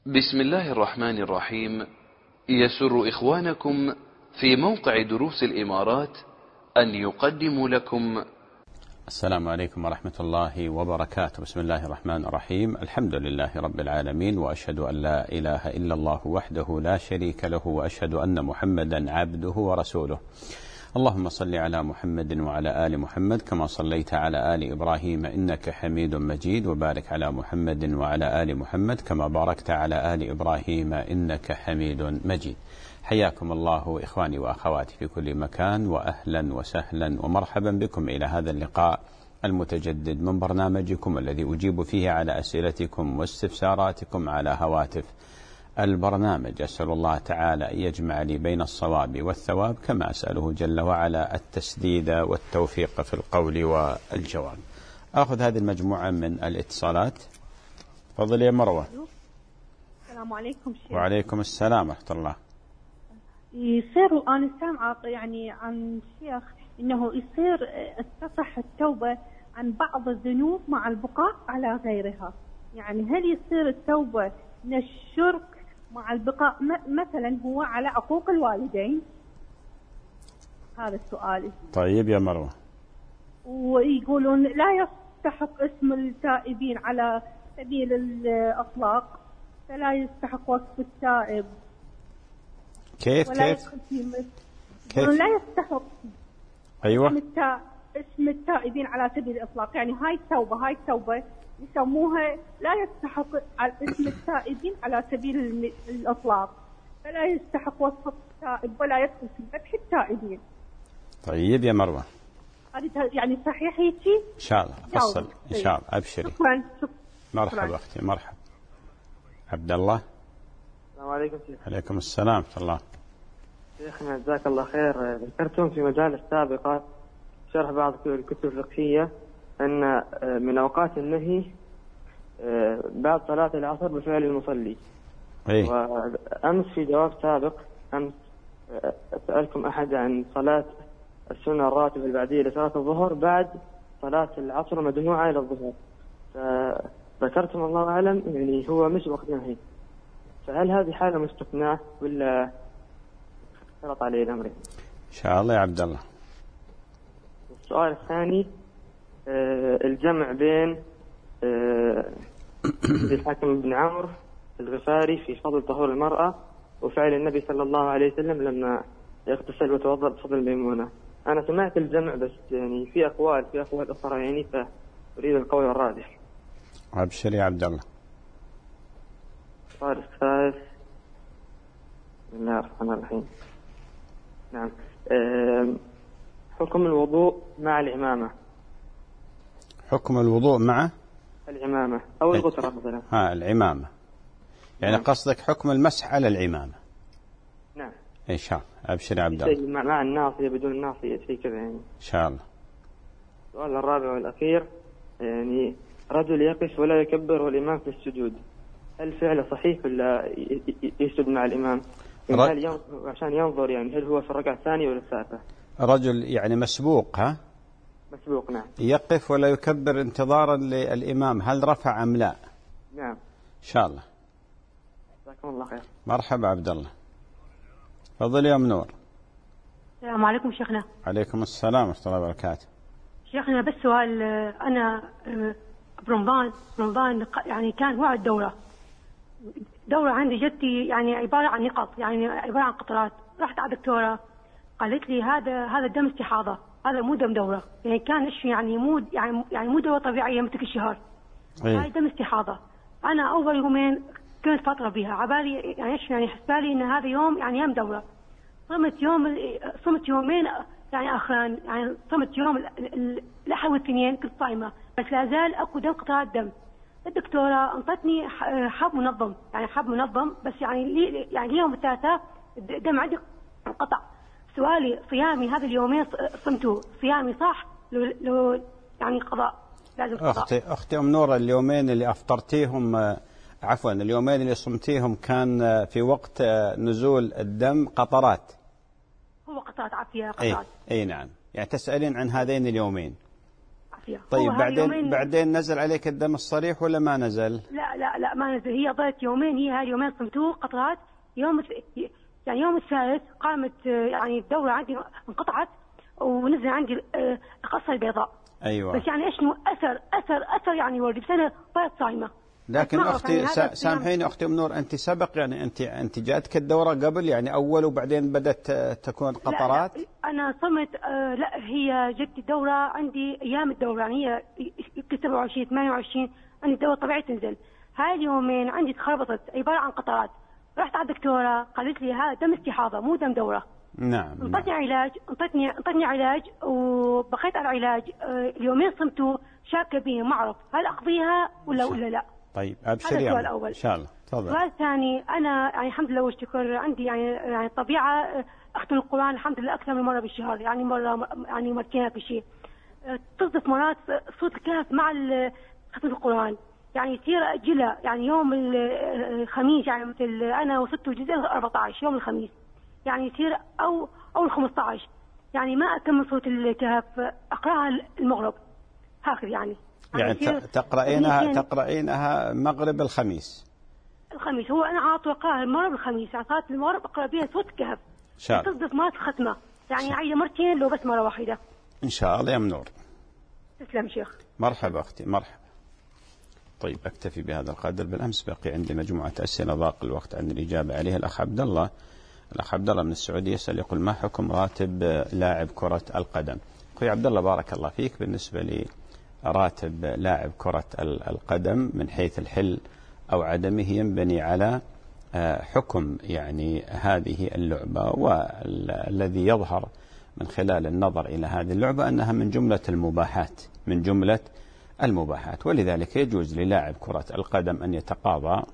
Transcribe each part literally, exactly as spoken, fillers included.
بسم الله الرحمن الرحيم. يسر إخوانكم في موقع دروس الإمارات أن يقدموا لكم. السلام عليكم ورحمة الله وبركاته. بسم الله الرحمن الرحيم. الحمد لله رب العالمين، وأشهد أن لا إله إلا الله وحده لا شريك له، وأشهد أن محمدا عبده ورسوله. اللهم صل على محمد وعلى آل محمد كما صليت على آل إبراهيم إنك حميد مجيد، وبارك على محمد وعلى آل محمد كما باركت على آل إبراهيم إنك حميد مجيد. حياكم الله إخواني وأخواتي في كل مكان، وأهلا وسهلا ومرحبا بكم إلى هذا اللقاء المتجدد من برنامجكم الذي أجيب فيه على أسئلتكم واستفساراتكم على هواتف البرنامج. أسأل الله تعالى أن يجمع لي بين الصواب والثواب، كما أسأله جل وعلا التسديد والتوفيق في القول والجواب. أخذ هذه المجموعة من الاتصالات. تفضل يا مروة. السلام عليكم شيخ. وعليكم السلام ورحمة الله. يصير أنا سامعة يعني عن شيخ إنه يصير تصح التوبة عن بعض الذنوب مع البقاء على غيرها، يعني هل يصير التوبة من الشرك مع البقاء مثلا هو على عقوق الوالدين؟ هذا السؤال. طيب يا مروة. ويقولون لا يستحق اسم التائبين على سبيل الإطلاق، فلا يستحق وصف التائب. كيف ولا كيف كيف لا يستحق أيوة اسم, التا... اسم التائبين على سبيل الإطلاق، يعني هاي التوبة هاي التوبة يسموها لا يستحق اسم التائبين على سبيل الإطلاق، فلا يستحق وصف التائب ولا يدخل في مدح التائبين. طيب يا مروة، هذه يعني صحيح هيك؟ إن شاء الله فصل إن شاء الله. أبشري. شكرا. مرحبا أختي. مرحبا. عبد الله. السلام عليكم شيخ. عليكم السلام ورحمة الله. شيخنا جزاك الله خير، ذكرتم في مجال السابقة شرح بعض الكتب الفقهية أن من أوقات النهي بعد صلاة العصر بفعل المصلي. إيه؟ وأمس في جواب سابق أمس سألكم أحد عن صلاة السنة الراتبة البعدية لصلاة الظهر بعد صلاة العصر مجموعة إلى الظهر، فذكرتم الله أعلم يعني هو مش وقت نهي، فهل هذه حالة مستثناة ولا اختلط عليه الأمر؟ إن شاء الله يا عبد الله. السؤال الثاني الجمع بين الحاكم بن عمرو الغفاري في فضل طهور المرأة وفعل النبي صلى الله عليه وسلم لما يغتسل وتوضأ بفضل الميمونة. أنا سمعت الجمع بس يعني في أقوال في أقوال أخرى يعني، فأريد القول الراجح. أبشر يا عبد الله. السؤال الثالث. بسم الله الرحمن الرحيم. نعم، حكم الوضوء مع العمامة. حكم الوضوء مع العمامة أو الغترة مثلا. ها العمامة يعني نعم. قصدك حكم المسح على العمامة. نعم إن شاء الله. أبشر يا عبد الله. مع الناصية بدون الناصية شيء كذا يعني. إن شاء الله. السؤال الرابع والأخير، يعني رجل يقف ولا يكبر والإمام في السجود، هل فعله صحيح ولا يسجد مع الإمام؟ ر... هل ينظر عشان ينظر يعني هل هو في الركعة الثانية ولا الثالثة؟ رجل يعني مسبوق. ها مسبوق. نعم. يقف ولا يكبر انتظارا للإمام، هل رفع أم لا؟ نعم. إن شاء الله. جزاكم الله خير. مرحبا عبد الله. تفضل يا منور. السلام عليكم شيخنا. عليكم السلام ورحمة الله وبركاته. شيخنا بس سؤال، أنا برمضان رمضان يعني كان وعد دورة دورة عندي جدتي يعني عبارة عن نقط، يعني عبارة عن قطرات. رحت على دكتورة قالت لي هذا هذا دم استحاضة، هذا مو دم دورة، يعني كان إيش يعني مو يعني يعني مو دورة طبيعية مثل الشهر. هاي دم استحاضة. أنا أول يومين كنت فترة بها عبالي يعني إيش يعني حسبالي إن هذا يوم يعني يوم دورة. صمت يوم صمت يومين يعني آخران، يعني صمت يوم الأحد والاثنين كنت صايمة، بس لا زال أكو دم قطرات دم. الدكتورة انطتني حب منظم، يعني حب منظم بس يعني لي يعني اليوم الثلاثاء دم عندي انقطع. سؤالي صيامي هذا اليومين صمتوا صيامي صح لو, لو يعني قضاء لازم قضاء؟ أختي أختي أم نورة، اليومين اللي أفطرتيهم عفوا اليومين اللي صمتيهم كان في وقت نزول الدم قطرات. هو قطرات عافية قطرات. أي, أي نعم، يعني تسألين عن هذين اليومين. فيها. طيب بعدين بعدين نزل عليك الدم الصريح ولا ما نزل؟ لا لا لا ما نزل، هي ضلت يومين، هي هاي اليومين صمتوه قطرات. يوم يعني يوم الثالث قامت يعني الدورة عندي انقطعت ونزل عندي القصة البيضاء. أيوة. بس يعني إيش أثر أثر أثر يعني ولدي بس أنا ضلت صايمة. لكن أختي يعني سامحيني أختي أم نور، أنت سبق يعني أنت أنت جاتك الدورة قبل يعني أول وبعدين بدأت تكون قطرات؟ لا لا أنا صمت آه لا هي جت الدورة عندي أيام الدورة يعني هي سبعة وعشرين ثمانية وعشرين عندي الدورة طبيعي تنزل. هاي اليومين عندي تخربطت عبارة عن قطرات. رحت على الدكتورة قالت لي هذا دم استحاضة مو دم دورة. نعم. انطتني علاج انطتني انطتني علاج وبقيت على العلاج آه اليومين صمتوا شاكة بيه ما أعرف هل أقضيها ولا ولا لا. طيب ابشري هذا الأول ان شاء الله. تفضل. السؤال الثاني انا يعني الحمد لله والشكر عندي يعني يعني طبيعه اختم القران الحمد لله اكثر من مره بالشهر يعني مره يعني مرتين في شيء. تصدف مرات صوت الكهف مع ختم القران يعني يصير اجلها يعني يوم الخميس يعني مثل انا وصلت الجزء أربعة عشر يوم الخميس يعني يصير او او خمسة عشر يعني ما اكمل صوت الكهف اقراها المغرب هكذا يعني. يعني تقرأينها تقرأينها مغرب الخميس. الخميس هو أنا عاطل أقرأها المرة بالخميس يعني صلاة المغرب أقرأ بها صوت الكهف. شاء تصدف ما ختمة يعني عايزة مرتين لو بس مرة واحدة. إن شاء الله يا منور. تسلم شيخ. مرحبا أختي مرحبا. طيب أكتفي بهذا القدر. بالأمس بقي عندي مجموعة أسئلة ضاق الوقت عن الإجابة عليها. الأخ عبد الله الأخ عبد الله من السعودية يسأل يقول ما حكم راتب لاعب كرة القدم؟ أخوي عبد الله بارك الله فيك، بالنسبة لي راتب لاعب كرة القدم من حيث الحل أو عدمه ينبني على حكم يعني هذه اللعبة، والذي يظهر من خلال النظر إلى هذه اللعبة أنها من جملة المباحات من جملة المباحات ولذلك يجوز للاعب كرة القدم أن يتقاضى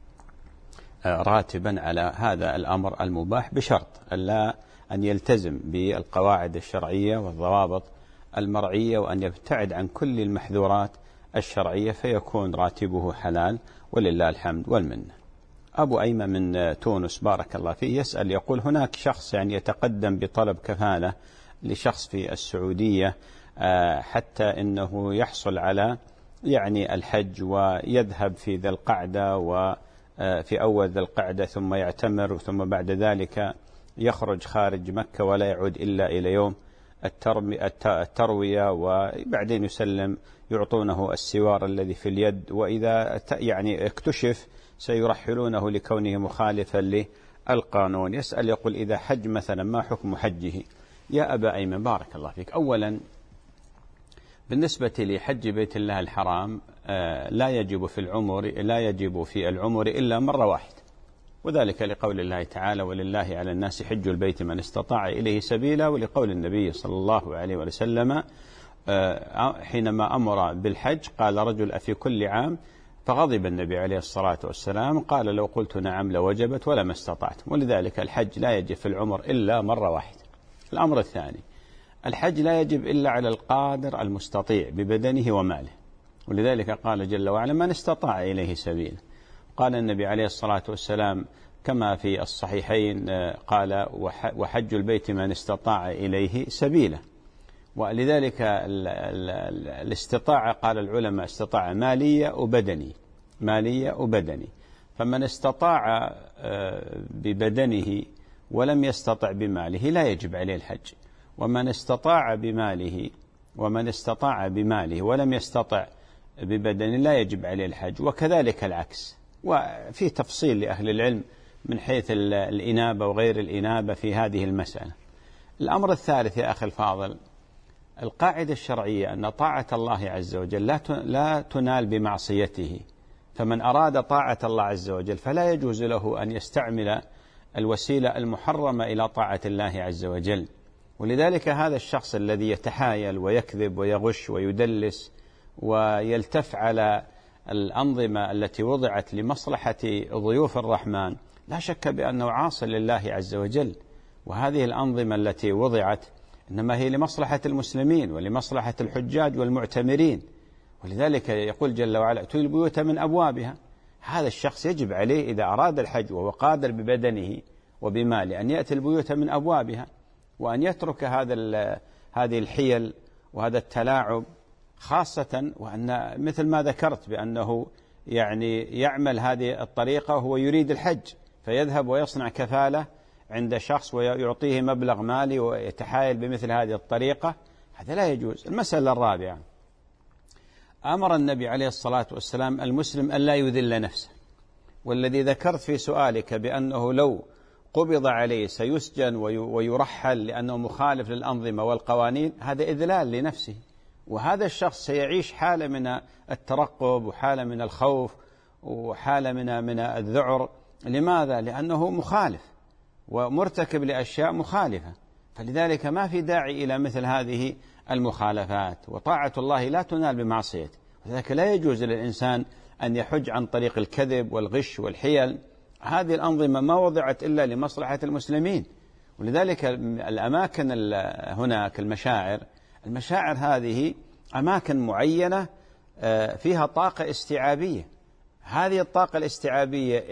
راتبا على هذا الأمر المباح بشرط ألا أن يلتزم بالقواعد الشرعية والضوابط المرعية وأن يبتعد عن كل المحذورات الشرعية فيكون راتبه حلال ولله الحمد والمنة. أبو أيمن من تونس بارك الله فيه يسأل يقول هناك شخص يعني يتقدم بطلب كفالة لشخص في السعودية حتى أنه يحصل على يعني الحج ويذهب في ذي القعدة وفي أول ذي القعدة ثم يعتمر ثم بعد ذلك يخرج خارج مكة ولا يعود إلا إلى يوم التروية وبعدين يسلم يعطونه السوار الذي في اليد وإذا يعني اكتشف سيرحلونه لكونه مخالفا للقانون. يسأل يقول إذا حج مثلا ما حكم حجه؟ يا أبا أيمن بارك الله فيك، أولا بالنسبة لحج بيت الله الحرام لا يجب في العمر لا يجب في العمر إلا مرة واحدة، وذلك لقول الله تعالى ولله على الناس حج البيت من استطاع إليه سبيلا، ولقول النبي صلى الله عليه وسلم حينما أمر بالحج قال رجل أفي كل عام؟ فغضب النبي عليه الصلاة والسلام قال لو قلت نعم لوجبت ولما استطعتم، ولذلك الحج لا يجب في العمر إلا مرة واحدة. الأمر الثاني الحج لا يجب إلا على القادر المستطيع ببدنه وماله، ولذلك قال جل وعلا من استطاع إليه سبيلا. قال النبي عليه الصلاة والسلام كما في الصحيحين قال وحج البيت من استطاع إليه سبيلا، ولذلك الاستطاعة قال العلماء استطاع مالية وبدني مالية وبدني فمن استطاع ببدنه ولم يستطع بماله لا يجب عليه الحج، ومن استطاع بماله ومن استطاع بماله ولم يستطع ببدنه لا يجب عليه الحج، وكذلك العكس. وفي تفصيل لأهل العلم من حيث الإنابة وغير الإنابة في هذه المسألة. الأمر الثالث يا أخي الفاضل القاعدة الشرعية أن طاعة الله عز وجل لا تنال بمعصيته، فمن أراد طاعة الله عز وجل فلا يجوز له أن يستعمل الوسيلة المحرمة إلى طاعة الله عز وجل. ولذلك هذا الشخص الذي يتحايل ويكذب ويغش ويدلس ويلتف على الأنظمة التي وضعت لمصلحة ضيوف الرحمن لا شك بأنه عاص لله عز وجل، وهذه الأنظمة التي وضعت إنما هي لمصلحة المسلمين ولمصلحة الحجاج والمعتمرين، ولذلك يقول جل وعلا ائتوا البيوت من أبوابها. هذا الشخص يجب عليه إذا أراد الحج وهو قادر ببدنه وبماله أن يأتي البيوت من أبوابها وأن يترك هذا هذه الحيل وهذا التلاعب، خاصة وأن مثل ما ذكرت بأنه يعني يعمل هذه الطريقة وهو يريد الحج، فيذهب ويصنع كفالة عند شخص ويعطيه مبلغ مالي ويتحايل بمثل هذه الطريقة، هذا لا يجوز. المسألة الرابعة، أمر النبي عليه الصلاة والسلام المسلم أن لا يذل نفسه، والذي ذكرت في سؤالك بأنه لو قبض عليه سيسجن ويرحل لأنه مخالف للأنظمة والقوانين، هذا إذلال لنفسه، وهذا الشخص سيعيش حالة من الترقب وحالة من الخوف وحالة من من الذعر. لماذا؟ لأنه مخالف ومرتكب لأشياء مخالفة، فلذلك ما في داعي إلى مثل هذه المخالفات، وطاعة الله لا تنال بمعصيته، ولذلك لا يجوز للإنسان أن يحج عن طريق الكذب والغش والحيل. هذه الأنظمة ما وضعت إلا لمصلحة المسلمين، ولذلك الأماكن هناك المشاعر المشاعر هذه أماكن معينة فيها طاقة استيعابية. هذه الطاقة الاستيعابية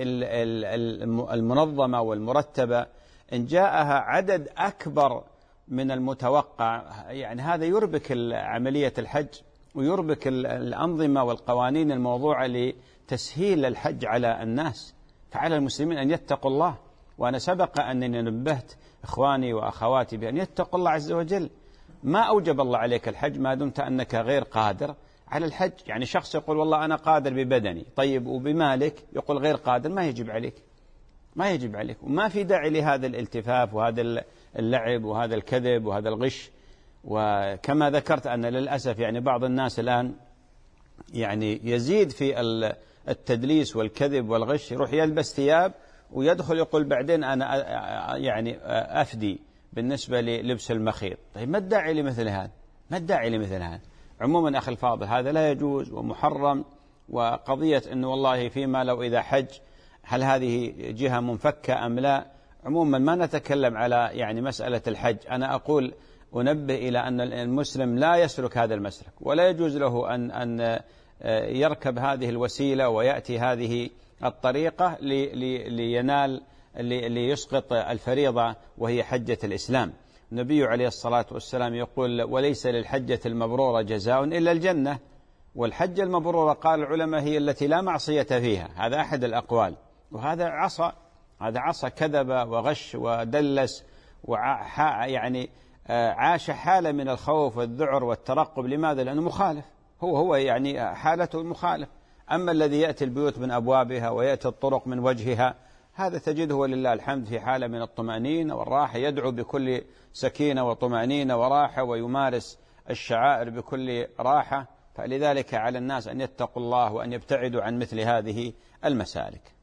المنظمة والمرتبة إن جاءها عدد أكبر من المتوقع، يعني هذا يربك عملية الحج ويربك الأنظمة والقوانين الموضوعة لتسهيل الحج على الناس. فعلى المسلمين أن يتقوا الله، وأنا سبق أنني نبهت إخواني وأخواتي بأن يتقوا الله عز وجل. ما أوجب الله عليك الحج ما دمت أنك غير قادر على الحج. يعني شخص يقول والله أنا قادر ببدني، طيب وبمالك يقول غير قادر، ما يجب عليك، ما يجب عليك، وما في داعي لهذا الالتفاف وهذا اللعب وهذا الكذب وهذا الغش. وكما ذكرت أن للأسف يعني بعض الناس الآن يعني يزيد في التدليس والكذب والغش، يروح يلبس ثياب ويدخل يقول بعدين أنا يعني أفدي بالنسبة للبس المخيط. طيب ما الداعي لمثل هذا؟ ما الداعي لمثل هذا؟ عموما أخي الفاضل هذا لا يجوز ومحرم. وقضية أنه والله فيما لو إذا حج هل هذه جهة منفكة أم لا، عموما ما نتكلم على يعني مسألة الحج. أنا أقول أنبه إلى أن المسلم لا يسلك هذا المسلك، ولا يجوز له أن أن يركب هذه الوسيلة ويأتي هذه الطريقة لينال ليسقط الفريضة وهي حجة الإسلام. النبي عليه الصلاة والسلام يقول وليس للحجة المبرورة جزاء إلا الجنة. والحجة المبرورة قال العلماء هي التي لا معصية فيها، هذا أحد الأقوال. وهذا عصى هذا عصى كذب وغش ودلس ويعني عاش حالة من الخوف والذعر والترقب. لماذا؟ لأنه مخالف، هو هو يعني حالته المخالف. أما الذي يأتي البيوت من أبوابها ويأتي الطرق من وجهها، هذا تجده ولله الحمد في حالة من الطمأنينة والراحة، يدعو بكل سكينة وطمأنينة وراحة، ويمارس الشعائر بكل راحة. فلذلك على الناس أن يتقوا الله وأن يبتعدوا عن مثل هذه المسالك.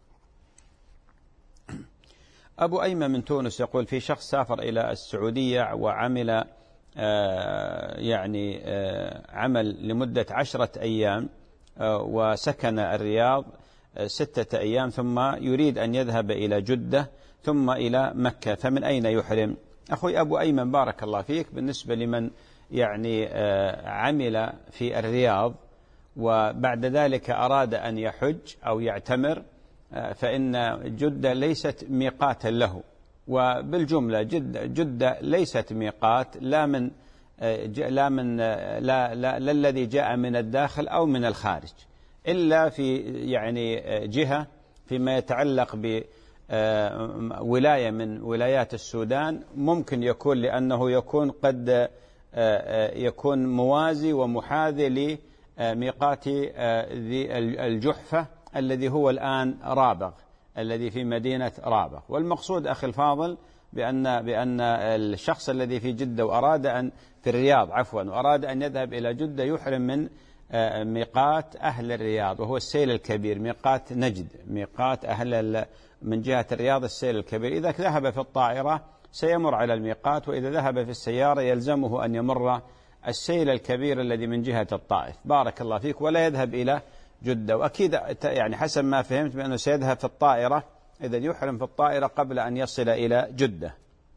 أبو أيمن من تونس يقول في شخص سافر إلى السعودية وعمل آه يعني آه عمل لمدة عشرة أيام آه وسكن الرياض آه ستة أيام، ثم يريد أن يذهب إلى جدة ثم إلى مكة، فمن أين يحرم؟ أخوي أبو أيمن بارك الله فيك، بالنسبة لمن يعني آه عمل في الرياض وبعد ذلك أراد أن يحج أو يعتمر، فإن جدة ليست ميقاتا له. وبالجملة جدة, جدة ليست ميقات لا من لا من لا, لا, لا الذي جاء من الداخل أو من الخارج، إلا في يعني جهة فيما يتعلق بولاية من ولايات السودان ممكن يكون، لأنه يكون قد يكون موازي ومحاذي لميقات ذي الجحفة الذي هو الآن رابغ، الذي في مدينة رابغ. والمقصود أخي الفاضل بأن بأن الشخص الذي في جدة وأراد أن في الرياض عفوا وأراد أن يذهب إلى جدة يحرم من ميقات أهل الرياض، وهو السيل الكبير، ميقات نجد، ميقات أهل من جهة الرياض السيل الكبير. إذا ذهب في الطائرة سيمر على الميقات، وإذا ذهب في السيارة يلزمه أن يمر السيل الكبير الذي من جهة الطائف. بارك الله فيك. ولا يذهب إلى جدة. وأكيد يعني حسب ما فهمت بأنه سيذهب في الطائرة، إذا يحرم في الطائرة قبل أن يصل إلى جدة.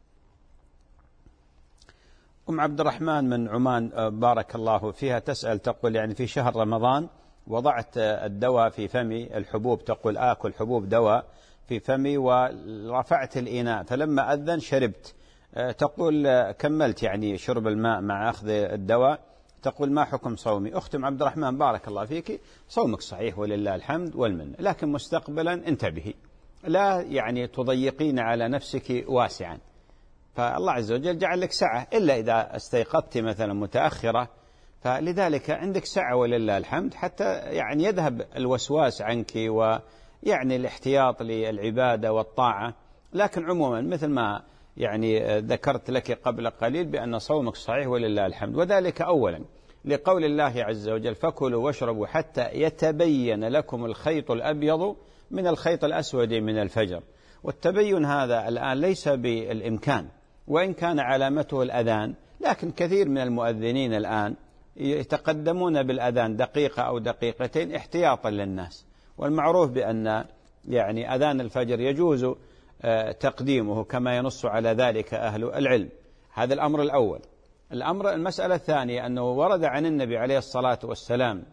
أم عبد الرحمن من عمان بارك الله فيها تسأل تقول يعني في شهر رمضان وضعت الدواء في فمي، الحبوب، تقول آكل حبوب دواء في فمي ورفعت الإناء، فلما أذن شربت. تقول كملت يعني شرب الماء مع أخذ الدواء، تقول ما حكم صومي؟ أختم عبد الرحمن بارك الله فيك، صومك صحيح ولله الحمد والمن، لكن مستقبلا انتبهي، لا يعني تضيقين على نفسك واسعا، فالله عز وجل جعل لك سعة، إلا إذا استيقظت مثلا متأخرة، فلذلك عندك سعة ولله الحمد حتى يعني يذهب الوسواس عنك ويعني الاحتياط للعبادة والطاعة. لكن عموما مثل ما يعني ذكرت لك قبل قليل بأن صومك صحيح ولله الحمد، وذلك أولا لقول الله عز وجل فكلوا واشربوا حتى يتبين لكم الخيط الأبيض من الخيط الأسود من الفجر. والتبين هذا الآن ليس بالإمكان، وإن كان علامته الأذان، لكن كثير من المؤذنين الآن يتقدمون بالأذان دقيقة أو دقيقتين احتياطا للناس، والمعروف بأن يعني أذان الفجر يجوز تقديمه كما ينص على ذلك أهل العلم. هذا الأمر الأول. الأمر المسألة الثانية أنه ورد عن النبي عليه الصلاة والسلام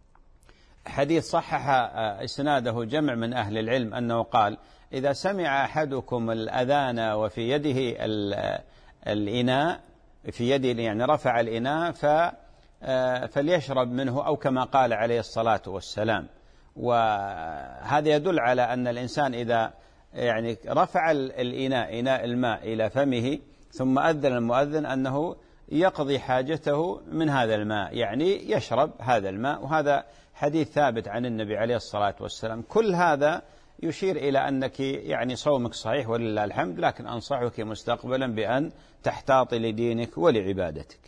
حديث صحح إسناده جمع من أهل العلم أنه قال إذا سمع أحدكم الأذان وفي يده الإناء، في يده يعني رفع الإناء فليشرب منه، أو كما قال عليه الصلاة والسلام. وهذا يدل على أن الإنسان إذا يعني رفع الإناء إناء الماء إلى فمه ثم أذن المؤذن أنه يقضي حاجته من هذا الماء، يعني يشرب هذا الماء، وهذا حديث ثابت عن النبي عليه الصلاة والسلام. كل هذا يشير إلى أنك يعني صومك صحيح ولله الحمد، لكن أنصحك مستقبلا بأن تحتاطي لدينك ولعبادتك.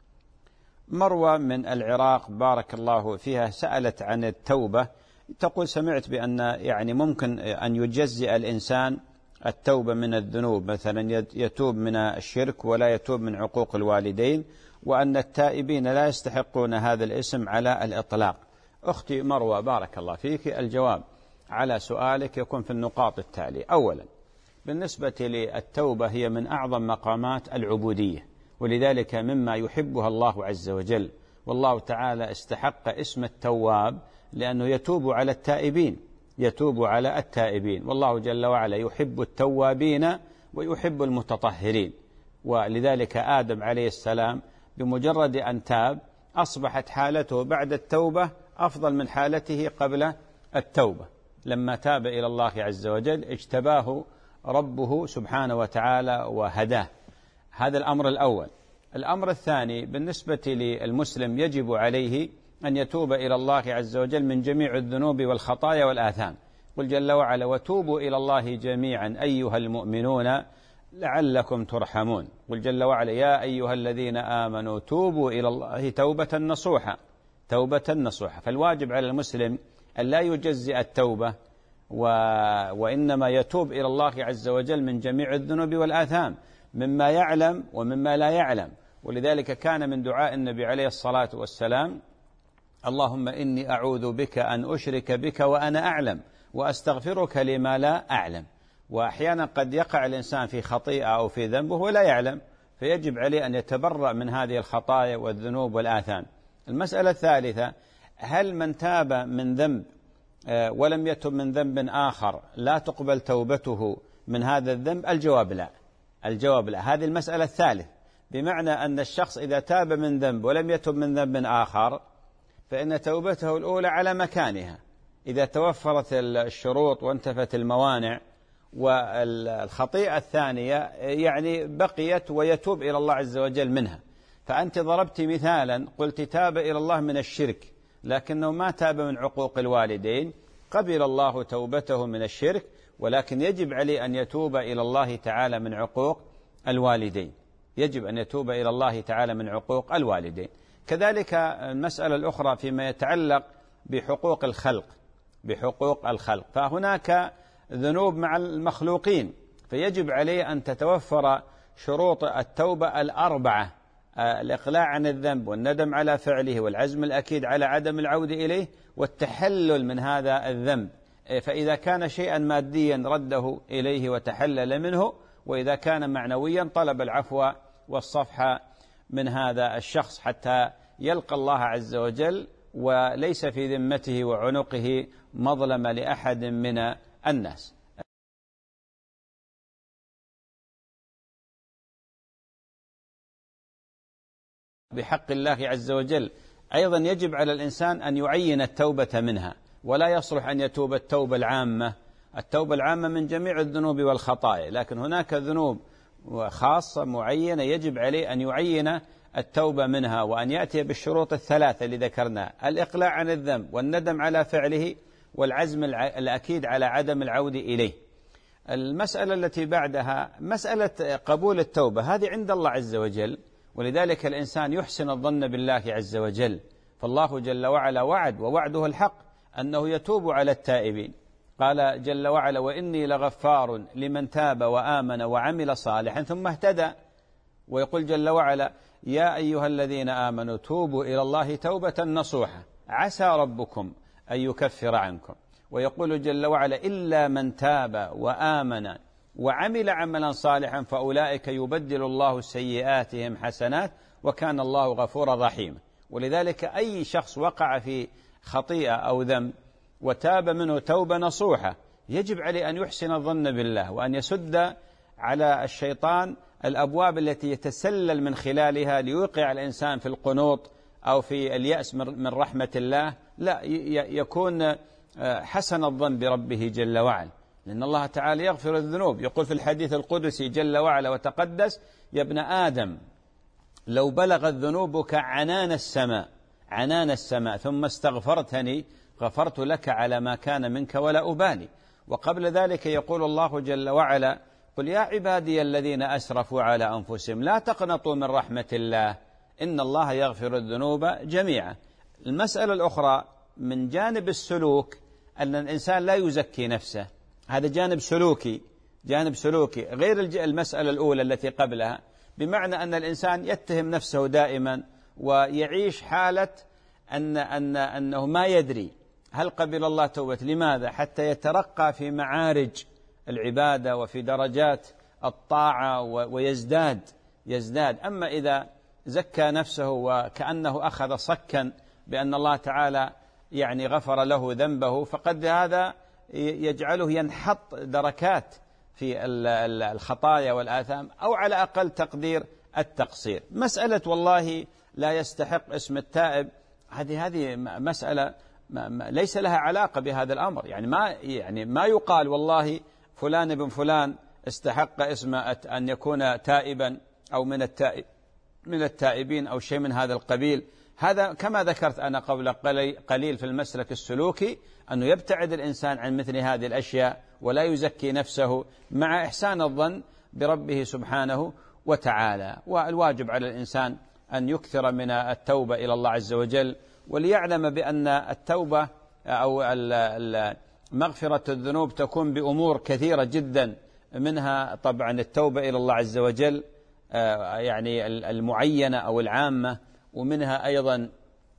مروى من العراق بارك الله فيها سألت عن التوبة، تقول سمعت بأن يعني ممكن أن يجزئ الإنسان التوبة من الذنوب، مثلا يتوب من الشرك ولا يتوب من عقوق الوالدين، وأن التائبين لا يستحقون هذا الاسم على الإطلاق. أختي مروى بارك الله فيك، الجواب على سؤالك يكون في النقاط التالية. أولا، بالنسبة للتوبة هي من أعظم مقامات العبودية، ولذلك مما يحبها الله عز وجل، والله تعالى استحق اسم التواب لأنه يتوب على التائبين، يتوب على التائبين، والله جل وعلا يحب التوابين ويحب المتطهرين. ولذلك آدم عليه السلام بمجرد أن تاب أصبحت حالته بعد التوبة أفضل من حالته قبل التوبة، لما تاب إلى الله عز وجل اجتباه ربه سبحانه وتعالى وهداه. هذا الأمر الأول. الأمر الثاني، بالنسبة للمسلم يجب عليه أن يتوب إلى الله عز وجل من جميع الذنوب والخطايا والآثام. قل جل وعلا وتوبوا إلى الله جميعا أيها المؤمنون لعلكم ترحمون. قل جل وعلا يا أيها الذين آمنوا توبوا إلى الله توبة نصوحا، توبة نصوحا. فالواجب على المسلم أن لا يجزئ التوبة، و... وإنما يتوب إلى الله عز وجل من جميع الذنوب والآثام، مما يعلم ومما لا يعلم. ولذلك كان من دعاء النبي عليه الصلاة والسلام اللهم إني أعوذ بك أن أشرك بك وأنا أعلم وأستغفرك لما لا أعلم. وأحيانا قد يقع الإنسان في خطيئة أو في ذنبه ولا يعلم، فيجب عليه أن يتبرأ من هذه الخطايا والذنوب والآثام. المسألة الثالثة، هل من تاب من ذنب ولم يتب من ذنب آخر لا تقبل توبته من هذا الذنب؟ الجواب لا، الجواب لا. هذه المسألة الثالثة، بمعنى أن الشخص إذا تاب من ذنب ولم يتب من ذنب آخر فإن توبته الأولى على مكانها إذا توفرت الشروط وانتفت الموانع، والخطيئة الثانية يعني بقيت ويتوب إلى الله عز وجل منها. فأنت ضربت مثالا قلت تاب إلى الله من الشرك لكنه ما تاب من عقوق الوالدين، قبل الله توبته من الشرك، ولكن يجب عليه أن يتوب إلى الله تعالى من عقوق الوالدين، يجب أن يتوب إلى الله تعالى من عقوق الوالدين. كذلك المسألة الأخرى فيما يتعلق بحقوق الخلق، بحقوق الخلق فهناك ذنوب مع المخلوقين، فيجب عليه أن تتوفر شروط التوبة الأربعة: الإقلاع عن الذنب والندم على فعله والعزم الأكيد على عدم العودة إليه والتحلل من هذا الذنب. فإذا كان شيئا ماديا رده إليه وتحلل منه، وإذا كان معنويا طلب العفو والصفح من هذا الشخص حتى يلقى الله عز وجل وليس في ذمته وعنقه مظلمة لأحد من الناس. بحق الله عز وجل أيضا يجب على الإنسان أن يعين التوبة منها، ولا يصلح أن يتوب التوبة العامة. التوبة العامة من جميع الذنوب والخطايا، لكن هناك ذنوب خاصة معينة يجب عليه أن يعين التوبة منها، وأن يأتي بالشروط الثلاثة اللي ذكرناها: الإقلاع عن الذنب، والندم على فعله، والعزم الأكيد على عدم العودة إليه. المسألة التي بعدها مسألة قبول التوبة، هذه عند الله عز وجل، ولذلك الإنسان يحسن الظن بالله عز وجل، فالله جل وعلا وعد، ووعده الحق، أنه يتوب على التائبين. قال جل وعلا: وإني لغفار لمن تاب وآمن وعمل صالحا ثم اهتدى. ويقول جل وعلا: يا أيها الذين آمنوا توبوا إلى الله توبة نصوحة عسى ربكم أن يكفر عنكم. ويقول جل وعلا: إلا من تاب وآمن وعمل عملا صالحا فأولئك يبدل الله سيئاتهم حسنات وكان الله غفورا رحيما. ولذلك أي شخص وقع في خطيئة أو ذنب وتاب منه توبة نصوحة يجب عليه أن يحسن الظن بالله، وأن يسد على الشيطان الأبواب التي يتسلل من خلالها ليوقع الإنسان في القنوط أو في اليأس من رحمة الله. لا، يكون حسن الظن بربه جل وعلا، لأن الله تعالى يغفر الذنوب. يقول في الحديث القدسي جل وعلا وتقدس: يا ابن آدم لو بلغت ذنوبك عنان السماء عنان السماء ثم استغفرتني غفرت لك على ما كان منك ولا أبالي. وقبل ذلك يقول الله جل وعلا: قل يا عبادي الذين أسرفوا على أنفسهم لا تقنطوا من رحمة الله إن الله يغفر الذنوب جميعا. المسألة الأخرى من جانب السلوك أن الإنسان لا يزكي نفسه، هذا جانب سلوكي جانب سلوكي غير المسألة الأولى التي قبلها، بمعنى أن الإنسان يتهم نفسه دائما ويعيش حالة أن أن أنه ما يدري هل قبل الله توبته. لماذا؟ حتى يترقى في معارج العبادة وفي درجات الطاعة ويزداد يزداد. أما إذا زكى نفسه وكأنه أخذ صكا بأن الله تعالى يعني غفر له ذنبه، فقد هذا يجعله ينحط دركات في الخطايا والآثام، أو على أقل تقدير التقصير. مسألة والله لا يستحق اسم التائب، هذه هذه مسألة ليس لها علاقة بهذا الأمر. يعني ما يعني ما يقال والله فلان ابن فلان استحق اسم أن يكون تائبا أو من التائب من التائبين أو شيء من هذا القبيل. هذا كما ذكرت أنا قبل قليل في المسلك السلوكي، أنه يبتعد الإنسان عن مثل هذه الأشياء ولا يزكي نفسه، مع إحسان الظن بربه سبحانه وتعالى. والواجب على الإنسان أن يكثر من التوبة إلى الله عز وجل، وليعلم بأن التوبة أو مغفرة الذنوب تكون بأمور كثيرة جدا، منها طبعا التوبة إلى الله عز وجل يعني المعينة أو العامة، ومنها أيضا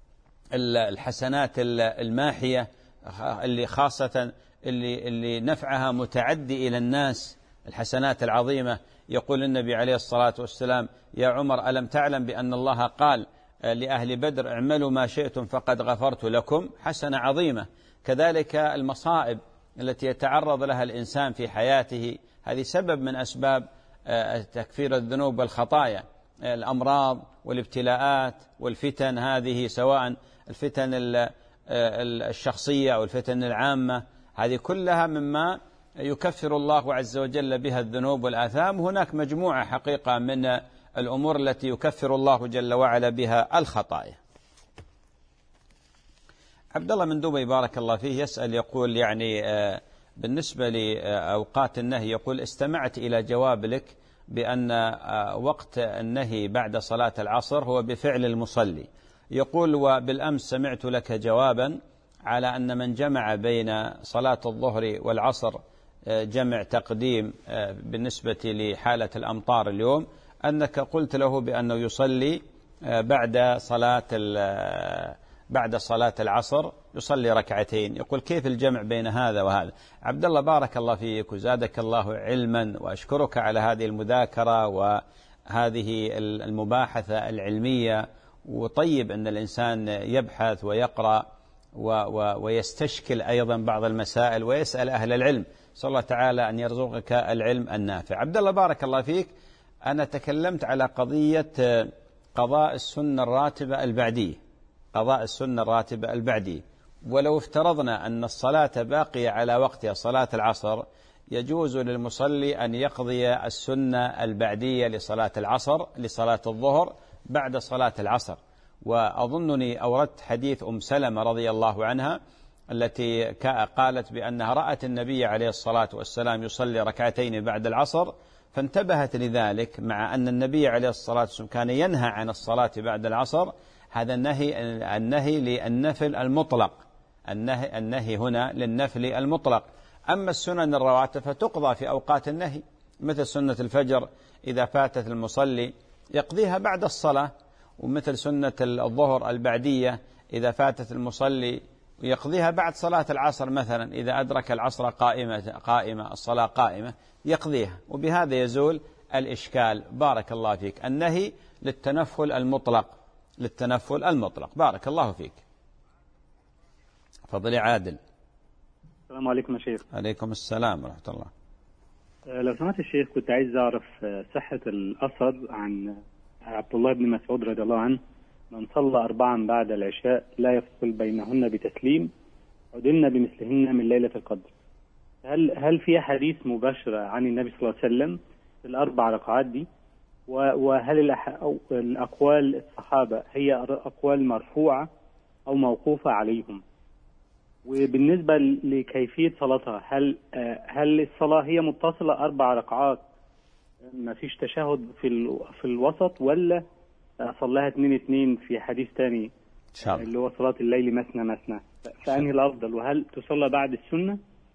الحسنات الماحية اللي خاصة اللي, اللي نفعها متعدي إلى الناس، الحسنات العظيمة. يقول النبي عليه الصلاة والسلام: يا عمر ألم تعلم بأن الله قال لأهل بدر اعملوا ما شئتم فقد غفرت لكم؟ حسنة عظيمة. كذلك المصائب التي يتعرض لها الإنسان في حياته، هذه سبب من أسباب تكفير الذنوب والخطايا. الأمراض والابتلاءات والفتن، هذه سواء الفتن الشخصية أو الفتن العامة، هذه كلها مما يكفر الله عز وجل بها الذنوب والآثام. هناك مجموعة حقيقة من الأمور التي يكفر الله جل وعلا بها الخطايا. عبد الله من دبي بارك الله فيه يسأل يقول: يعني بالنسبة لأوقات النهي، يقول: استمعت إلى جواب لك بأن وقت النهي بعد صلاة العصر هو بفعل المصلي. يقول: وبالأمس سمعت لك جوابا على أن من جمع بين صلاة الظهر والعصر جمع تقديم بالنسبة لحالة الأمطار اليوم، أنك قلت له بأنه يصلي بعد صلاة بعد صلاة العصر يصلي ركعتين. يقول: كيف الجمع بين هذا وهذا؟ عبد الله بارك الله فيك وزادك الله علما، وأشكرك على هذه المذاكرة وهذه المباحثة العلمية. وطيب أن الإنسان يبحث ويقرأ ويستشكل أيضا بعض المسائل ويسأل أهل العلم. صلى الله تعالى أن يرزقك العلم النافع. عبد الله بارك الله فيك، أنا تكلمت على قضية قضاء السنة الراتبة البعدية، قضاء السنة الراتبة البعدية. ولو افترضنا أن الصلاة باقية على وقتها صلاة العصر، يجوز للمصلي أن يقضي السنة البعدية لصلاة العصر لصلاة الظهر بعد صلاة العصر. وأظنني أوردت حديث أم سلمة رضي الله عنها التي قالت بأنها رأت النبي عليه الصلاة والسلام يصلي ركعتين بعد العصر، فانتبهت لذلك، مع أن النبي عليه الصلاة والسلام كان ينهى عن الصلاة بعد العصر. هذا النهي النهي للنفل المطلق، النهي, النهي هنا للنفل المطلق. أما السنن الرواتب فتقضى في أوقات النهي، مثل سنة الفجر إذا فاتت المصلي يقضيها بعد الصلاة، ومثل سنة الظهر البعدية إذا فاتت المصلي يقضيها بعد صلاة العصر، مثلا إذا أدرك العصر قائمة قائمة الصلاة قائمة يقضيها، وبهذا يزول الإشكال. بارك الله فيك. النهي للتنفل المطلق، للتنفل المطلق. بارك الله فيك. فضل عادل. السلام عليكم يا شيخ. عليكم السلام ورحمة الله. لو سمحت الشيخ، كنت عايز أعرف صحة الأثر عن عبد الله بن مسعود رضي الله عنه: من صلى أربعا بعد العشاء لا يفصل بينهن بتسليم عدلنا بمثلهن من ليلة القدر. هل هل في حديث مباشرة عن النبي صلى الله عليه وسلم في الأربع ركعات دي؟ وهل الأقوال الصحابة هي أقوال مرفوعة أو موقوفة عليهم؟ وبالنسبة لكيفية صلاتها، هل هل الصلاة هي متصلة أربع ركعات ما فيش تشهد في في الوسط، ولا صلاها اثنين اثنين في حديث تاني إن شاء الله اللي هو صلاة الليل مثنى مثنى؟ فأنهي الأفضل؟ وهل تصلى بعد السنة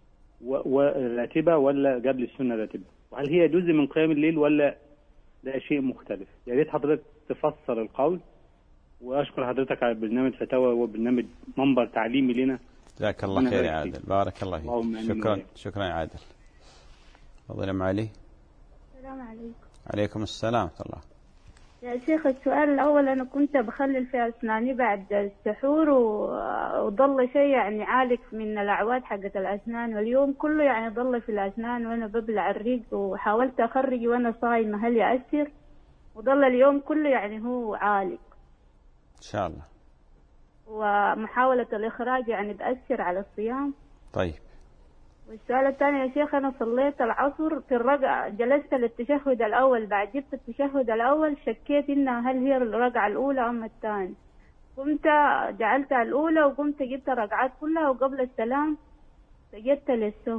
وراتبة ولا قبل السنة راتبة؟ وهل هي جزء من قيام الليل ولا ده شيء مختلف؟ يا ريت حضرتك تفسر القول. وأشكر حضرتك على برنامج فتاوى وبرنامج منبر تعليمي لنا. جزاك الله خير يا عادل. بارك الله فيك. شكرا شكرا يا عادل. تفضل يا معالي. السلام عليكم. عليكم السلام ورحمة الله. يا شيخ، السؤال الأول، أنا كنت بخلل في أسناني بعد السحور وضل شيء يعني عالق من الأعواد حقة الأسنان، واليوم كله يعني ضل في الأسنان وأنا ببلع الريق، وحاولت أخرج وأنا صايمة، هل يأثر؟ وضل اليوم كله يعني هو عالق إن شاء الله. ومحاولة الإخراج يعني تأثر على الصيام؟ طيب. والسؤال الثاني يا شيخ، أنا صليت العصر في الرقعة، جلست للتشهد الأول، بعد جبت التشهد الأول شكيت إنها هل هي الرقعة الأولى أم الثانية، قمت جعلتها الأولى وقمت جبت الركعات كلها، وقبل السلام سجدت للسهو.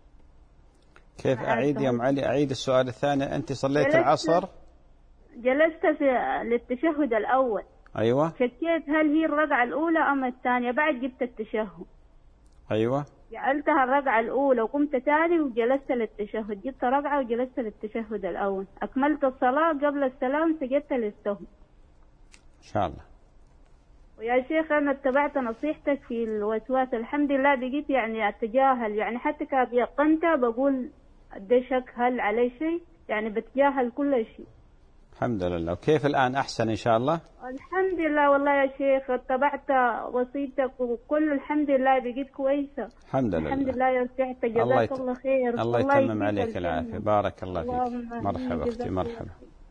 كيف أعيد يا معالي؟ أعيد السؤال الثاني. أنت صليت العصر، جلست في للتشهد الأول، أيوة، شكيت هل هي الركعة الأولى أم الثانية، بعد جبت التشهد، أيوة، جعلتها الركعة الأولى وقمت تاني وجلست للتشهد، جبت ركعة وجلست للتشهد الأول، أكملت الصلاة، قبل السلام سجدت للسهو إن شاء الله. ويا شيخ أنا اتبعت نصيحتك في الوسواس، الحمد لله بقيت يعني أتجاهل، يعني حتى كان يقنت بقول أدشك هل علي شيء، يعني بتجاهل كل شيء. الحمد لله. وكيف الآن؟ أحسن إن شاء الله؟ الحمد لله والله يا شيخ، اتبعت وصيتك وكل الحمد لله بقيت كويسة. الحمد لله. الحمد لله يا رجعت، جزاك الله خير. الله يتمم عليك العافية. بارك الله فيك. مرحبا أختي، مرحبا.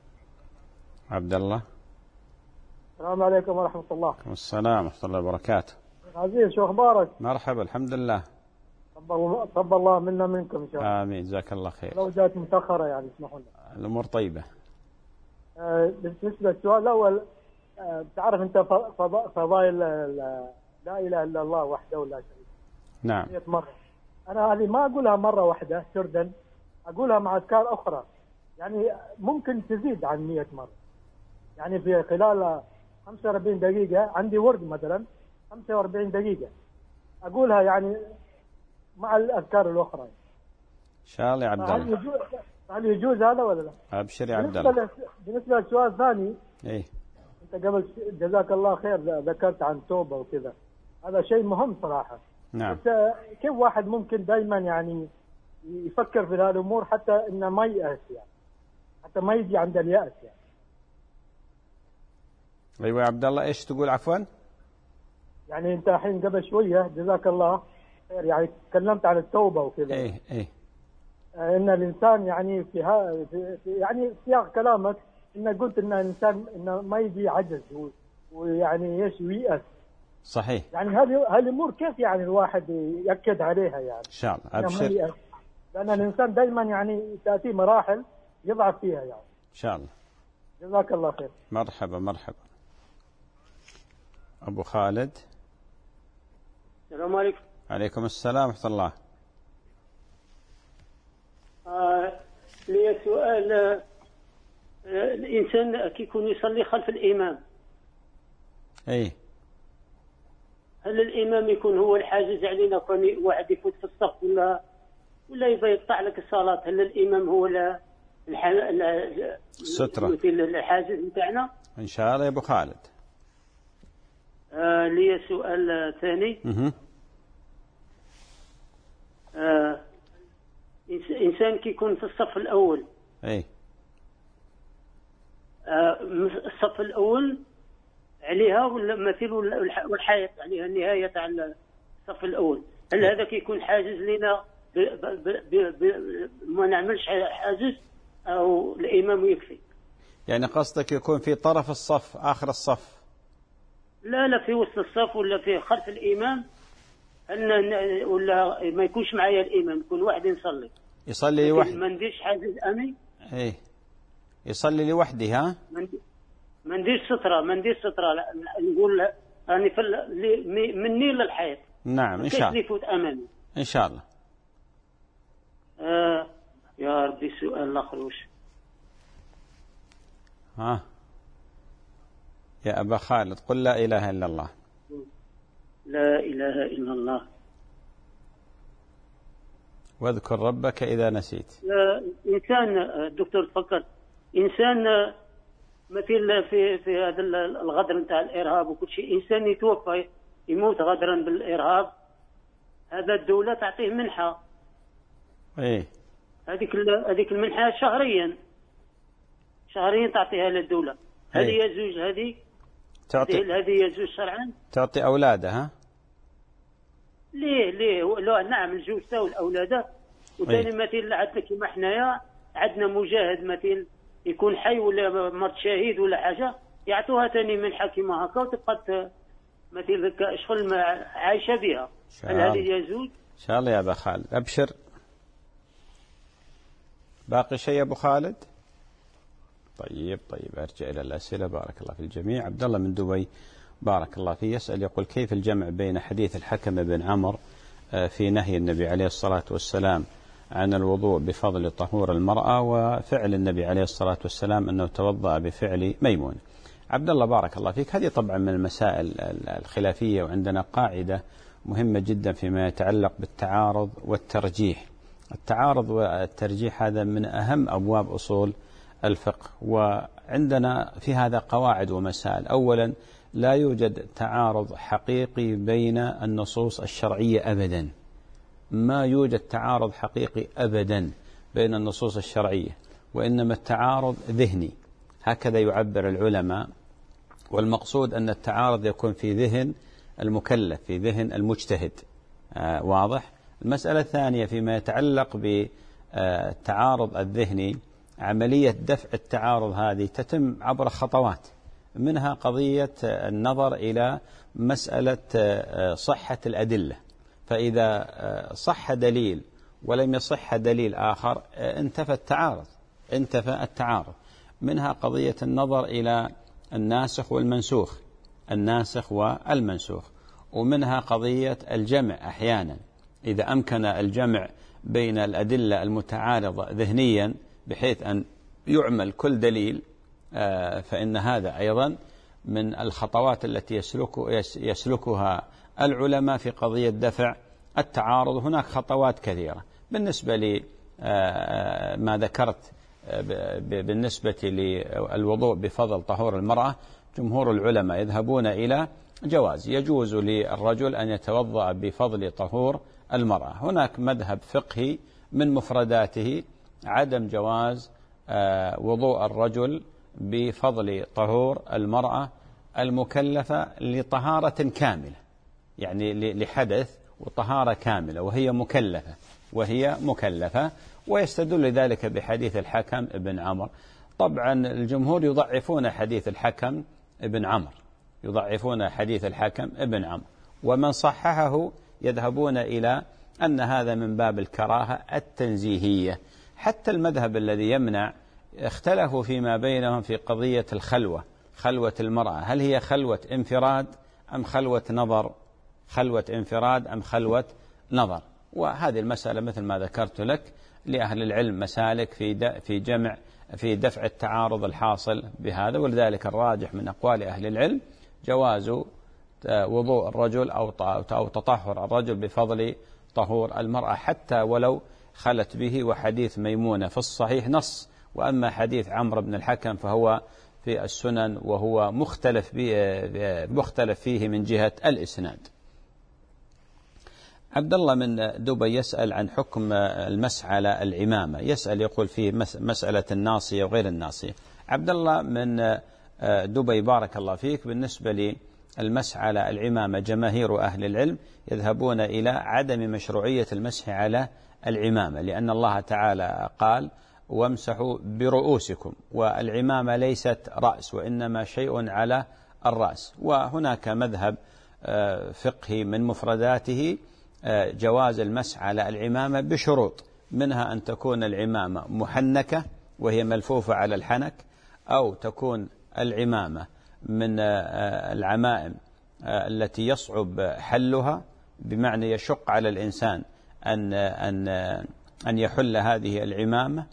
عبد الله. السلام عليكم ورحمة الله. السلام ورحمة الله وبركاته. عزيز، شو أخبارك؟ مرحبا، الحمد لله. طب الله منا منكم إن شاء الله. آمين، جزاك الله خير. لو جات متأخرة يعني اسمحوا لنا. الأمور طيبة. آه بالنسبة للسؤال الأول، آه تعرف أنت فضائل لا إله إلا الله وحده لا شريك له. نعم. مئة مرة. أنا هذه ما أقولها مرة واحدة سردا، أقولها مع أذكار أخرى، يعني ممكن تزيد عن مئة مرة. يعني في خلال خمسة وأربعين دقيقة عندي ورد مثلا خمسة وأربعين دقيقة أقولها يعني مع الأذكار الأخرى. إن شاء الله يا عبد الله. هل يجوز هل يجوز هذا ولا لا؟ أبشر يا عبد الله. بالنسبة للسؤال الثاني، إيه، أنت قبل جزاك الله خير ذكرت عن توبة وكذا، هذا شيء مهم صراحة. نعم. بس كيف واحد ممكن دائما يعني يفكر في هذه الأمور حتى إنه ما ييأس، يعني حتى ما يجي عند اليأس يعني. أيوة يا عبد الله، إيش تقول عفوا؟ يعني أنت الحين قبل شوية جزاك الله خير يعني تكلمت عن التوبة وكذا. إيه إيه. إن الإنسان يعني في, ها في يعني سياق كلامك إن قلت إن الإنسان إنه ما يجي عجز ويعني إيش ويأس. صحيح. يعني هذه هالأمور كيف يعني الواحد يأكد عليها يعني. إن شاء الله أبشر. لأن الإنسان دائما يعني تأتي مراحل يضعف فيها يعني. إن شاء الله. جزاك الله خير. مرحبا مرحبا. أبو خالد. السلام عليكم. عليكم السلام ورحمة الله. آه لي سؤال. آه الإنسان كي يكون يصلي خلف الإمام، أي هل الإمام يكون هو الحاجز علينا كون واحد يفوت في الصف ولا ولا يبغى يقطع لك الصلاة؟ هل الإمام هو الح... السترة مثل الحاجز بتاعنا؟ إن شاء الله يا أبو خالد. آه لي سؤال ثاني. أه. آه إنسان كي يكون في الصف الأول. أي آه الصف الأول عليها ولا مثل والحياة عليها النهاية تاع الصف الأول، هل هذا كيكون حاجز لنا ب ب ب ب ما نعملش حاجز أو الإمام يكفي؟ يعني قصدك يكون في طرف الصف آخر الصف؟ لا لا في وسط الصف ولا في خلف الإمام، أن ولا ما يكونش معايا الإمام، يكون واحد يصلي يصلي لوحده ما نديرش حاجز أمي. إيه يصلي لوحده. ها ما نديرش سترة ما نديرش سترة نقول راني في مني للحيط. نعم إن شاء الله. يفوت أمامي إن شاء الله. آه يا ربي سؤال الآخر وش؟ ها يا أبا خالد قل لا إله إلا الله. لا إله إلا الله. واذكر ربك إذا نسيت. إنسان الدكتور تفكر إنسان مثل في في هذا الغدر نتاع الإرهاب وكل شيء، إنسان يتوفى يموت غدرا بالإرهاب، هذا الدولة تعطيه منحة. إيه هذيك هذيك المنحة شهريا شهريا تعطيها للدولة. هذه إيه؟ يجوز هذه تعطي هذه يجوز شرعا؟ تعطي أولادها؟ ليه ليه لا نعم الجوزة والأولاد. وثاني إيه؟ مثل عندنا كيما حنايا عندنا مجاهد مثل يكون حي ولا مرت شهيد ولا حاجة يعطوها ثاني منحة كيما هكا وتبقى مثل شغل عايشة بها. هل هذه يجوز؟ إن شاء الله يا أبا خالد أبشر. باقي شيء يا أبو خالد؟ طيب طيب أرجع إلى الأسئلة. بارك الله في الجميع. عبد الله من دبي بارك الله فيه يسأل يقول كيف الجمع بين حديث الحكم بن عمرو في نهي النبي عليه الصلاة والسلام عن الوضوء بفضل طهور المرأة وفعل النبي عليه الصلاة والسلام أنه توضأ بفعل ميمون؟ عبد الله بارك الله فيك، هذه طبعا من المسائل الخلافية، وعندنا قاعدة مهمة جدا فيما يتعلق بالتعارض والترجيح. التعارض والترجيح هذا من أهم أبواب أصول الفقه، وعندنا في هذا قواعد ومسائل. أولا لا يوجد تعارض حقيقي بين النصوص الشرعية أبدا، ما يوجد تعارض حقيقي أبدا بين النصوص الشرعية، وإنما التعارض ذهني، هكذا يعبر العلماء. والمقصود أن التعارض يكون في ذهن المكلف، في ذهن المجتهد. آه واضح. المسألة الثانية فيما يتعلق بالتعارض الذهني، عملية دفع التعارض هذه تتم عبر خطوات، منها قضية النظر إلى مسألة صحة الأدلة، فإذا صح دليل ولم يصح دليل آخر انتفى التعارض انتفى التعارض. منها قضية النظر إلى الناسخ والمنسوخ الناسخ والمنسوخ. ومنها قضية الجمع أحيانا، إذا أمكن الجمع بين الأدلة المتعارضة ذهنيا بحيث أن يعمل كل دليل، فإن هذا أيضا من الخطوات التي يسلكها العلماء في قضية دفع التعارض. هناك خطوات كثيرة. بالنسبة لما ذكرت بالنسبة للوضوء بفضل طهور المرأة، جمهور العلماء يذهبون إلى جواز، يجوز للرجل أن يتوضأ بفضل طهور المرأة. هناك مذهب فقهي من مفرداته عدم جواز وضوء الرجل بفضل طهور المرأة المكلفة لطهارة كاملة، يعني لحدث وطهارة كاملة وهي مكلفة وهي مكلفة ويستدل ذلك بحديث الحكم بن عمرو. طبعا الجمهور يضعفون حديث الحكم ابن عمرو، يضعفون حديث الحكم ابن عمرو، ومن صححه يذهبون إلى أن هذا من باب الكراهة التنزيهية. حتى المذهب الذي يمنع اختلفوا فيما بينهم في قضية الخلوة، خلوة المرأة، هل هي خلوة انفراد أم خلوة نظر، خلوة انفراد أم خلوة نظر. وهذه المسألة مثل ما ذكرت لك لأهل العلم مسالك في في جمع في دفع التعارض الحاصل بهذا، ولذلك الراجح من أقوال أهل العلم جواز وضوء الرجل أو تطهر الرجل بفضل طهور المرأة حتى ولو خلت به. وحديث ميمونة في الصحيح نص، وأما حديث عمرو بن الحكم فهو في السنن وهو مختلف مختلف فيه من جهة الإسناد. عبد الله من دبي يسأل عن حكم المسح على العمامة، يسأل يقول فيه مسألة الناصية وغير الناصية. عبد الله من دبي بارك الله فيك، بالنسبة للمسح على العمامة جماهير أهل العلم يذهبون إلى عدم مشروعية المسح على العمامة، لأن الله تعالى قال وامسحوا برؤوسكم، والعمامة ليست رأس وإنما شيء على الرأس. وهناك مذهب فقهي من مفرداته جواز المسح على العمامة بشروط، منها أن تكون العمامة محنكة وهي ملفوفة على الحنك، أو تكون العمامة من العمائم التي يصعب حلها، بمعنى يشق على الإنسان أن أن أن يحل هذه العمامة.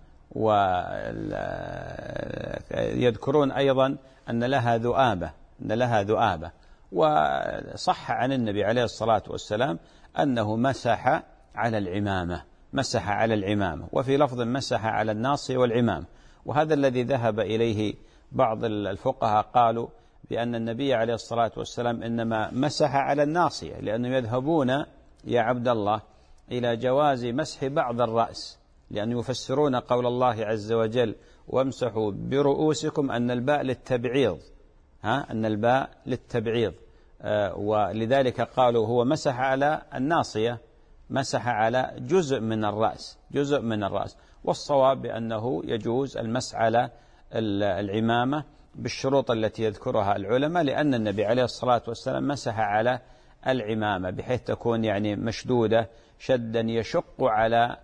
ويذكرون أيضا أن لها ذؤابة أن لها ذؤابة وصح عن النبي عليه الصلاة والسلام أنه مسح على العمامة مسح على العمامة وفي لفظ مسح على الناصية والعمامة. وهذا الذي ذهب إليه بعض الفقهاء، قالوا بأن النبي عليه الصلاة والسلام إنما مسح على الناصية، لأنهم يذهبون يا عبد الله إلى جواز مسح بعض الرأس، لأن يفسرون قول الله عز وجل وامسحوا برؤوسكم أن الباء للتبعيض ها أن الباء للتبعيض آه ولذلك قالوا هو مسح على الناصية، مسح على جزء من الرأس جزء من الرأس والصواب بأنه يجوز المسح على العمامة بالشروط التي يذكرها العلماء، لأن النبي عليه الصلاة والسلام مسح على العمامة بحيث تكون يعني مشدودة شدا يشق على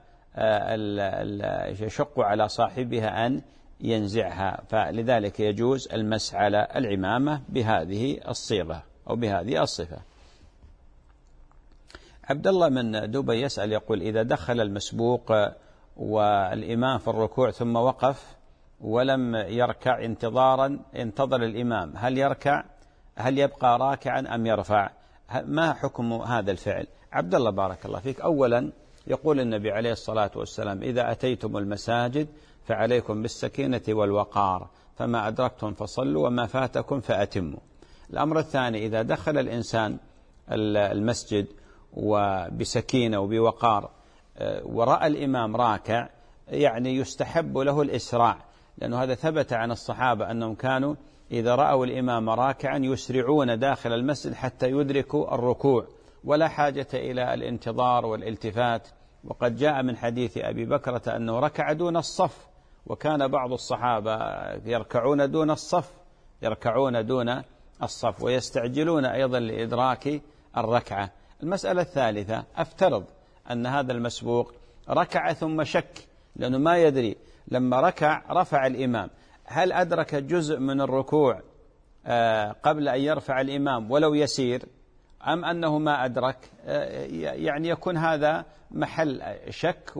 يشق على صاحبها أن ينزعها، فلذلك يجوز المسح على العمامة بهذه الصيغة أو بهذه الصفة. عبد الله من دبي يسأل يقول إذا دخل المسبوق والإمام في الركوع ثم وقف ولم يركع انتظارا انتظر الإمام، هل يركع هل يبقى راكعا أم يرفع؟ ما حكم هذا الفعل؟ عبد الله بارك الله فيك، أولا يقول النبي عليه الصلاة والسلام إذا أتيتم المساجد فعليكم بالسكينة والوقار، فما أدركتم فصلوا وما فاتكم فأتموا. الأمر الثاني إذا دخل الإنسان المسجد وبسكينة وبوقار ورأى الإمام راكع، يعني يستحب له الإسراع، لأنه هذا ثبت عن الصحابة أنهم كانوا إذا رأوا الإمام راكعا يسرعون داخل المسجد حتى يدركوا الركوع، ولا حاجة إلى الانتظار والالتفات. وقد جاء من حديث أبي بكرة أنه ركع دون الصف، وكان بعض الصحابة يركعون دون الصف يركعون دون الصف ويستعجلون أيضا لإدراك الركعة. المسألة الثالثة، أفترض أن هذا المسبوق ركع ثم شك، لأنه ما يدري لما ركع رفع الإمام، هل أدرك جزء من الركوع قبل أن يرفع الإمام ولو يسير، أم أنه ما أدرك؟ يعني يكون هذا محل شك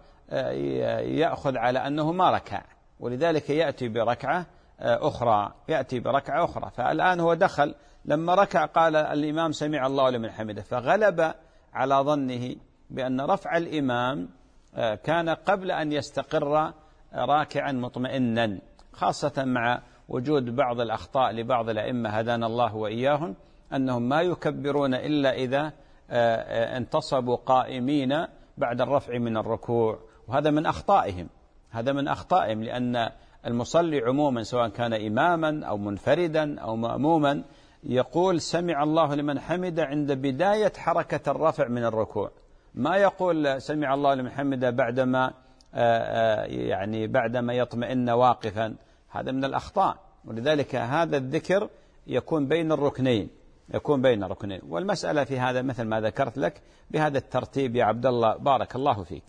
ويأخذ على أنه ما ركع، ولذلك يأتي بركعة أخرى يأتي بركعة أخرى. فالآن هو دخل لما ركع قال الإمام سمع الله لمن حمده، فغلب على ظنه بأن رفع الإمام كان قبل أن يستقر راكعا مطمئنا، خاصة مع وجود بعض الأخطاء لبعض الأئمة هدانا الله وإياهم، أنهم ما يكبرون إلا إذا انتصبوا قائمين بعد الرفع من الركوع، وهذا من أخطائهم هذا من أخطائهم لأن المصلي عموما سواء كان إماما أو منفردا أو مأموما يقول سمع الله لمن حمده عند بداية حركة الرفع من الركوع، ما يقول سمع الله لمن حمده بعدما يعني بعدما يطمئن واقفا هذا من الأخطاء، ولذلك هذا الذكر يكون بين الركنين، يكون بين الركنين. والمسألة في هذا مثل ما ذكرت لك بهذا الترتيب يا عبد الله، بارك الله فيك.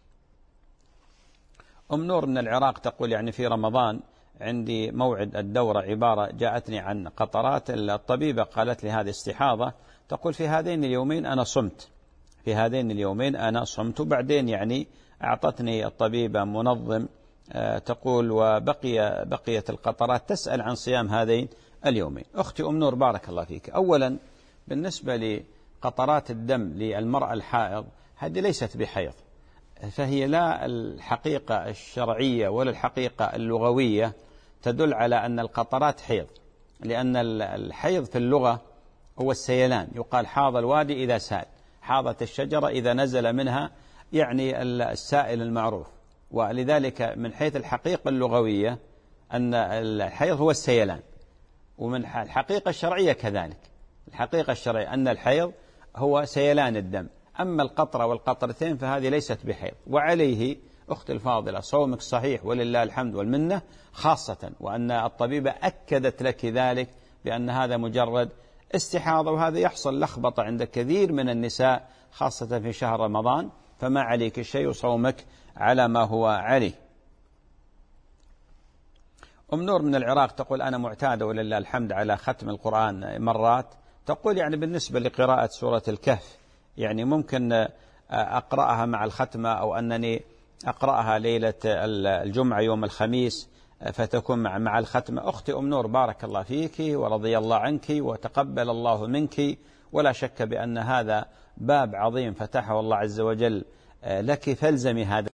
أم نور من العراق تقول يعني في رمضان عندي موعد الدورة، عبارة جاءتني عن قطرات، الطبيبة قالت لي هذه استحاضة، تقول في هذين اليومين أنا صمت، في هذين اليومين أنا صمت، وبعدين يعني أعطتني الطبيبة منظم تقول وبقي بقيت القطرات، تسأل عن صيام هذين اليومين. أختي أم نور بارك الله فيك، أولا بالنسبة لقطرات الدم للمرأة الحائض هذه ليست بحيض، فهي لا الحقيقة الشرعية ولا الحقيقة اللغوية تدل على أن القطرات حيض، لأن الحيض في اللغة هو السيلان، يقال حاض الوادي إذا سال، حاضت الشجرة إذا نزل منها، يعني السائل المعروف. ولذلك من حيث الحقيقة اللغوية أن الحيض هو السيلان، ومن الحقيقة الشرعية كذلك، الحقيقة الشرعية أن الحيض هو سيلان الدم. أما القطرة والقطرتين فهذه ليست بحيض. وعليه أخت الفاضلة صومك صحيح ولله الحمد والمنة، خاصة وأن الطبيبة أكدت لك ذلك بأن هذا مجرد استحاضة، وهذا يحصل لخبطة عند كثير من النساء خاصة في شهر رمضان، فما عليك شيء، وصومك على ما هو عليه. أم نور من العراق تقول أنا معتادة ولله الحمد على ختم القرآن مرات، تقول يعني بالنسبة لقراءة سورة الكهف يعني ممكن أقرأها مع الختمة، أو أنني أقرأها ليلة الجمعة يوم الخميس فتكون مع مع الختمة. أختي أم نور بارك الله فيك ورضي الله عنك وتقبل الله منك، ولا شك بأن هذا باب عظيم فتحه الله عز وجل لك، فالزمي هذا.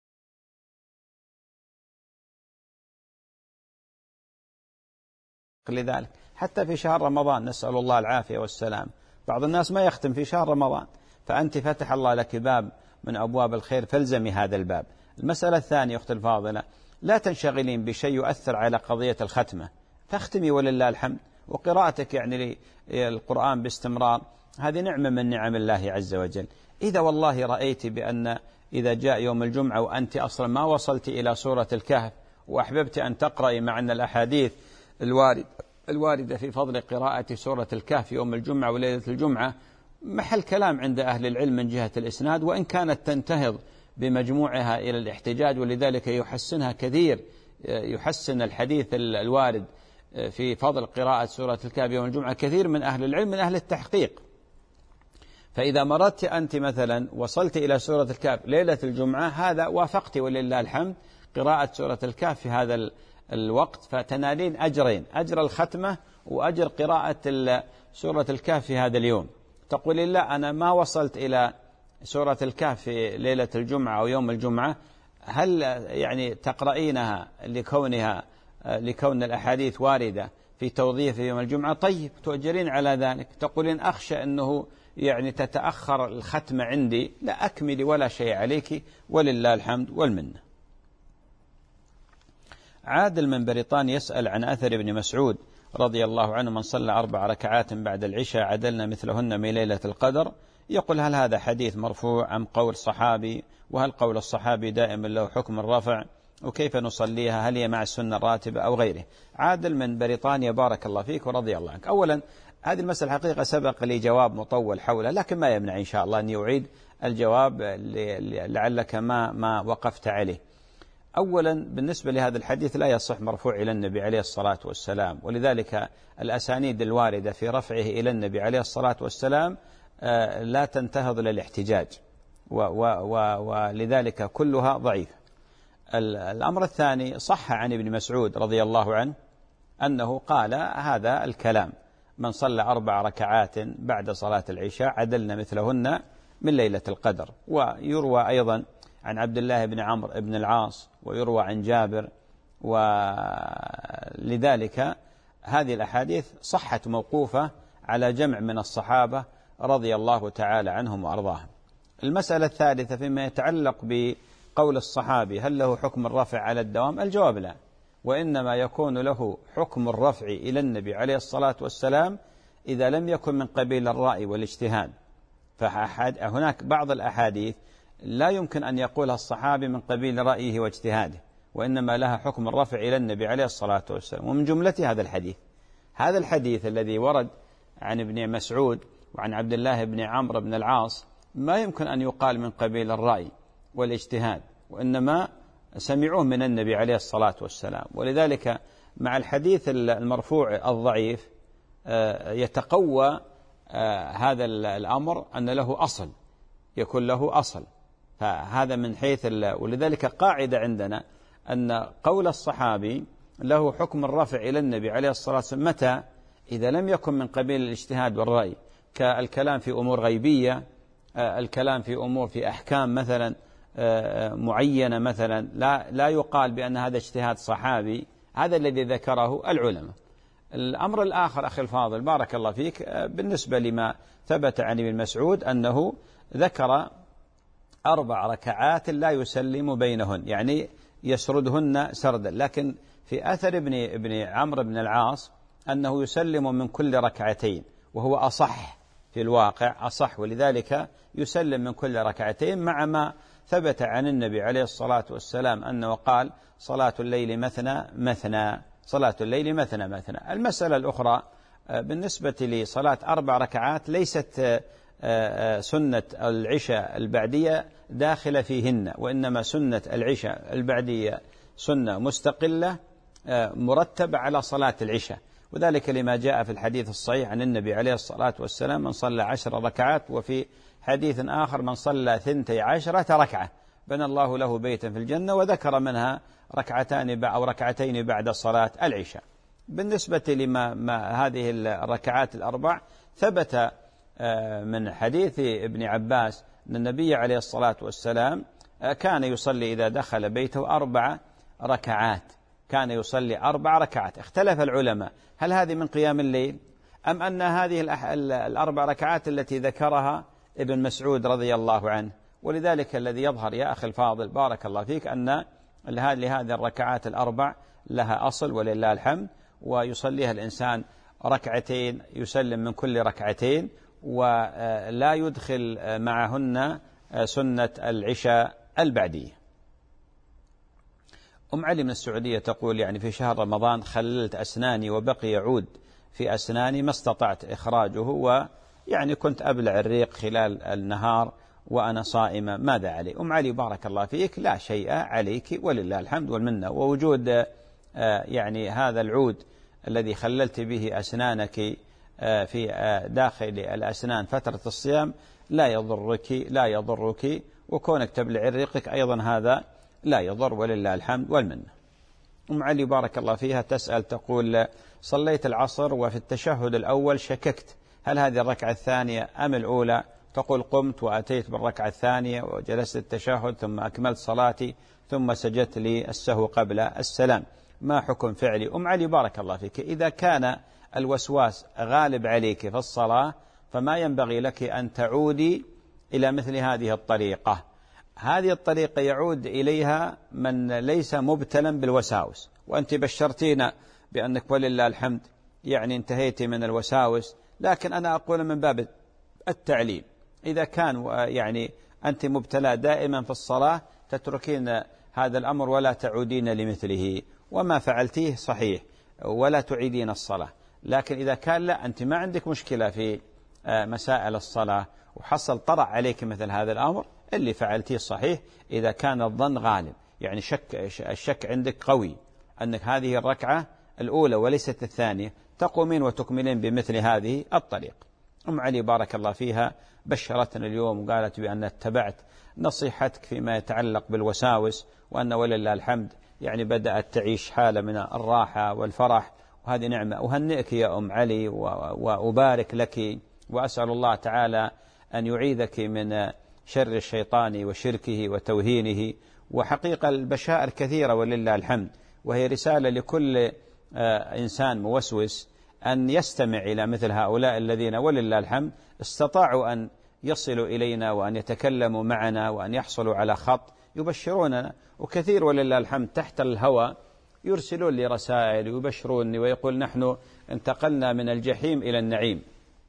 لذلك حتى في شهر رمضان نسأل الله العافية والسلام، بعض الناس ما يختم في شهر رمضان، فأنت فتح الله لك باب من أبواب الخير، فالزمي هذا الباب. المسألة الثانية أخت الفاضلة، لا تنشغلين بشيء يؤثر على قضية الختمة، تختمي ولله الحمد، وقراءتك يعني القرآن باستمرار هذه نعمة من نعم الله عز وجل. إذا والله رأيت بأن إذا جاء يوم الجمعة وأنت أصلا ما وصلت إلى سورة الكهف وأحببت أن تقرأي معنا الأحاديث الوارد الواردة في فضل قراءة سورة الكهف يوم الجمعة وليلة الجمعة، محل كلام عند أهل العلم من جهة الإسناد، وإن كانت تنتهض بمجموعها إلى الاحتجاج، ولذلك يحسنها كثير، يحسن الحديث الوارد في فضل قراءة سورة الكهف يوم الجمعة كثير من أهل العلم من أهل التحقيق. فإذا مرضت أنت مثلا وصلت إلى سورة الكهف ليلة الجمعة، هذا وافقت ولله الحمد قراءة سورة الكهف في هذا الوقت، فتنالين أجرين، أجر الختمة وأجر قراءة سورة الكهف في هذا اليوم. تقول لا أنا ما وصلت إلى سورة الكهف في ليلة الجمعة أو يوم الجمعة، هل يعني تقرأينها لكونها لكون الأحاديث واردة في توظيف يوم الجمعة؟ طيب تؤجرين على ذلك. تقولين أخشى أنه يعني تتأخر الختمة عندي، لا أكملي ولا شيء عليك ولله الحمد والمنة. عادل من بريطانيا يسأل عن أثر ابن مسعود رضي الله عنه من صلى أربع ركعات بعد العشاء عدلنا مثلهن من ليلة القدر. يقول هل هذا حديث مرفوع أم قول صحابي، وهل قول الصحابي دائما له حكم الرفع، وكيف نصليها، هل هي مع السنة الراتبة أو غيره؟ عادل من بريطانيا بارك الله فيك ورضي الله عنك. أولا هذه المسألة حقيقة سبق لي جواب مطول حولها، لكن ما يمنع إن شاء الله أن يعيد الجواب لعلك ما ما وقفت عليه. أولا بالنسبة لهذا الحديث لا يصح مرفوع إلى النبي عليه الصلاة والسلام، ولذلك الأسانيد الواردة في رفعه إلى النبي عليه الصلاة والسلام لا تنتهض للاحتجاج، ولذلك كلها ضعيفة. الأمر الثاني صح عن ابن مسعود رضي الله عنه أنه قال هذا الكلام من صلى أربع ركعات بعد صلاة العشاء عدلنا مثلهن من ليلة القدر. ويروى أيضا عن عبد الله بن عمرو بن العاص، ويروى عن جابر، ولذلك هذه الأحاديث صحت موقوفة على جمع من الصحابة رضي الله تعالى عنهم وأرضاهم. المسألة الثالثة فيما يتعلق بقول الصحابي هل له حكم الرفع على الدوام؟ الجواب لا، وإنما يكون له حكم الرفع إلى النبي عليه الصلاة والسلام إذا لم يكن من قبيل الرأي والاجتهاد. فهناك بعض الأحاديث لا يمكن أن يقولها الصحابي من قبيل رأيه واجتهاده، وإنما لها حكم الرفع إلى النبي عليه الصلاة والسلام. ومن جملة هذا الحديث هذا الحديث الذي ورد عن ابن مسعود وعن عبد الله بن عمرو بن العاص ما يمكن أن يقال من قبيل الرأي والاجتهاد، وإنما سمعوه من النبي عليه الصلاة والسلام. ولذلك مع الحديث المرفوع الضعيف يتقوى هذا الأمر أن له أصل، يكون له أصل. فهذا من حيث ولذلك قاعدة عندنا أن قول الصحابي له حكم الرفع إلى النبي عليه الصلاة والسلام متى؟ إذا لم يكن من قبيل الاجتهاد والرأي، كالكلام في أمور غيبية، الكلام في أمور في أحكام مثلا معينة مثلا، لا لا يقال بأن هذا اجتهاد صحابي، هذا الذي ذكره العلماء. الأمر الآخر أخي الفاضل بارك الله فيك، بالنسبة لما ثبت عن ابن مسعود أنه ذكر أربع ركعات لا يسلم بينهن، يعني يسردهن سردا، لكن في أثر ابن ابن عمرو بن العاص أنه يسلم من كل ركعتين، وهو أصح في الواقع أصح، ولذلك يسلم من كل ركعتين، مع ما ثبت عن النبي عليه الصلاة والسلام أنه قال صلاة الليل مثنى مثنى، صلاة الليل مثنى مثنى. المسألة الأخرى بالنسبة لصلاة أربع ركعات ليست سنة العشاء البعدية داخلة فيهن، وإنما سنة العشاء البعدية سنة مستقلة مرتبة على صلاة العشاء، وذلك لما جاء في الحديث الصحيح عن النبي عليه الصلاة والسلام من صلى عشر ركعات، وفي حديث آخر من صلى ثنتي عشرة ركعة بنى الله له بيتا في الجنة، وذكر منها ركعتان أو ركعتين بعد صلاة العشاء. بالنسبة لما ما هذه الركعات الأربع ثبت من حديث ابن عباس أن النبي عليه الصلاة والسلام كان يصلي إذا دخل بيته أربع ركعات، كان يصلي أربع ركعات. اختلف العلماء هل هذه من قيام الليل أم أن هذه الأربع ركعات التي ذكرها ابن مسعود رضي الله عنه. ولذلك الذي يظهر يا أخي الفاضل بارك الله فيك أن لهذه الركعات الأربع لها أصل ولله الحمد، ويصليها الإنسان ركعتين يسلم من كل ركعتين، ولا يدخل معهن سنة العشاء البعدية. أم علي من السعودية تقول يعني في شهر رمضان خللت أسناني وبقي عود في أسناني ما استطعت إخراجه، ويعني كنت أبلع الريق خلال النهار وأنا صائمة، ماذا علي؟ أم علي بارك الله فيك لا شيء عليك ولله الحمد والمنة. ووجود يعني هذا العود الذي خللت به أسنانك في داخل الأسنان فترة الصيام لا يضرك لا يضرك وكونك تبلع ريقك أيضا هذا لا يضر ولله الحمد والمنة. أم علي بارك الله فيها تسأل تقول صليت العصر وفي التشهد الأول شككت هل هذه الركعة الثانية أم الأولى؟ تقول قمت وأتيت بالركعة الثانية وجلست التشهد ثم أكملت صلاتي ثم سجدت لي السهو قبل السلام، ما حكم فعلي؟ أم علي بارك الله فيك إذا كان الوسواس غالب عليك في الصلاة فما ينبغي لك أن تعودي إلى مثل هذه الطريقة. هذه الطريقة يعود إليها من ليس مبتلا بالوساوس، وأنت بشرتينا بأنك ولله الحمد يعني انتهيت من الوساوس، لكن أنا أقول من باب التعليم إذا كان يعني أنت مبتلى دائما في الصلاة تتركين هذا الأمر ولا تعودين لمثله، وما فعلتيه صحيح ولا تعيدين الصلاة. لكن إذا كان لا أنت ما عندك مشكلة في مسائل الصلاة وحصل طرأ عليك مثل هذا الأمر، اللي فعلتيه صحيح إذا كان الظن غالب، يعني شك الشك عندك قوي أنك هذه الركعة الأولى وليست الثانية، تقومين وتكملين بمثل هذه الطريق. أم علي بارك الله فيها بشرتنا اليوم وقالت بأن اتبعت نصيحتك فيما يتعلق بالوساوس، وأن ولله الحمد يعني بدأت تعيش حالة من الراحة والفرح، وهذه نعمة. أهنئك يا أم علي وأبارك لك، وأسأل الله تعالى أن يعيذك من شر الشيطان وشركه وتوهينه. وحقيقة البشائر كثيرة ولله الحمد، وهي رسالة لكل إنسان موسوس أن يستمع إلى مثل هؤلاء الذين ولله الحمد استطاعوا أن يصلوا إلينا وأن يتكلموا معنا وأن يحصلوا على خط يبشروننا. وكثير ولله الحمد تحت الهوى يرسلون لي رسائل ويبشروني ويقول نحن انتقلنا من الجحيم إلى النعيم،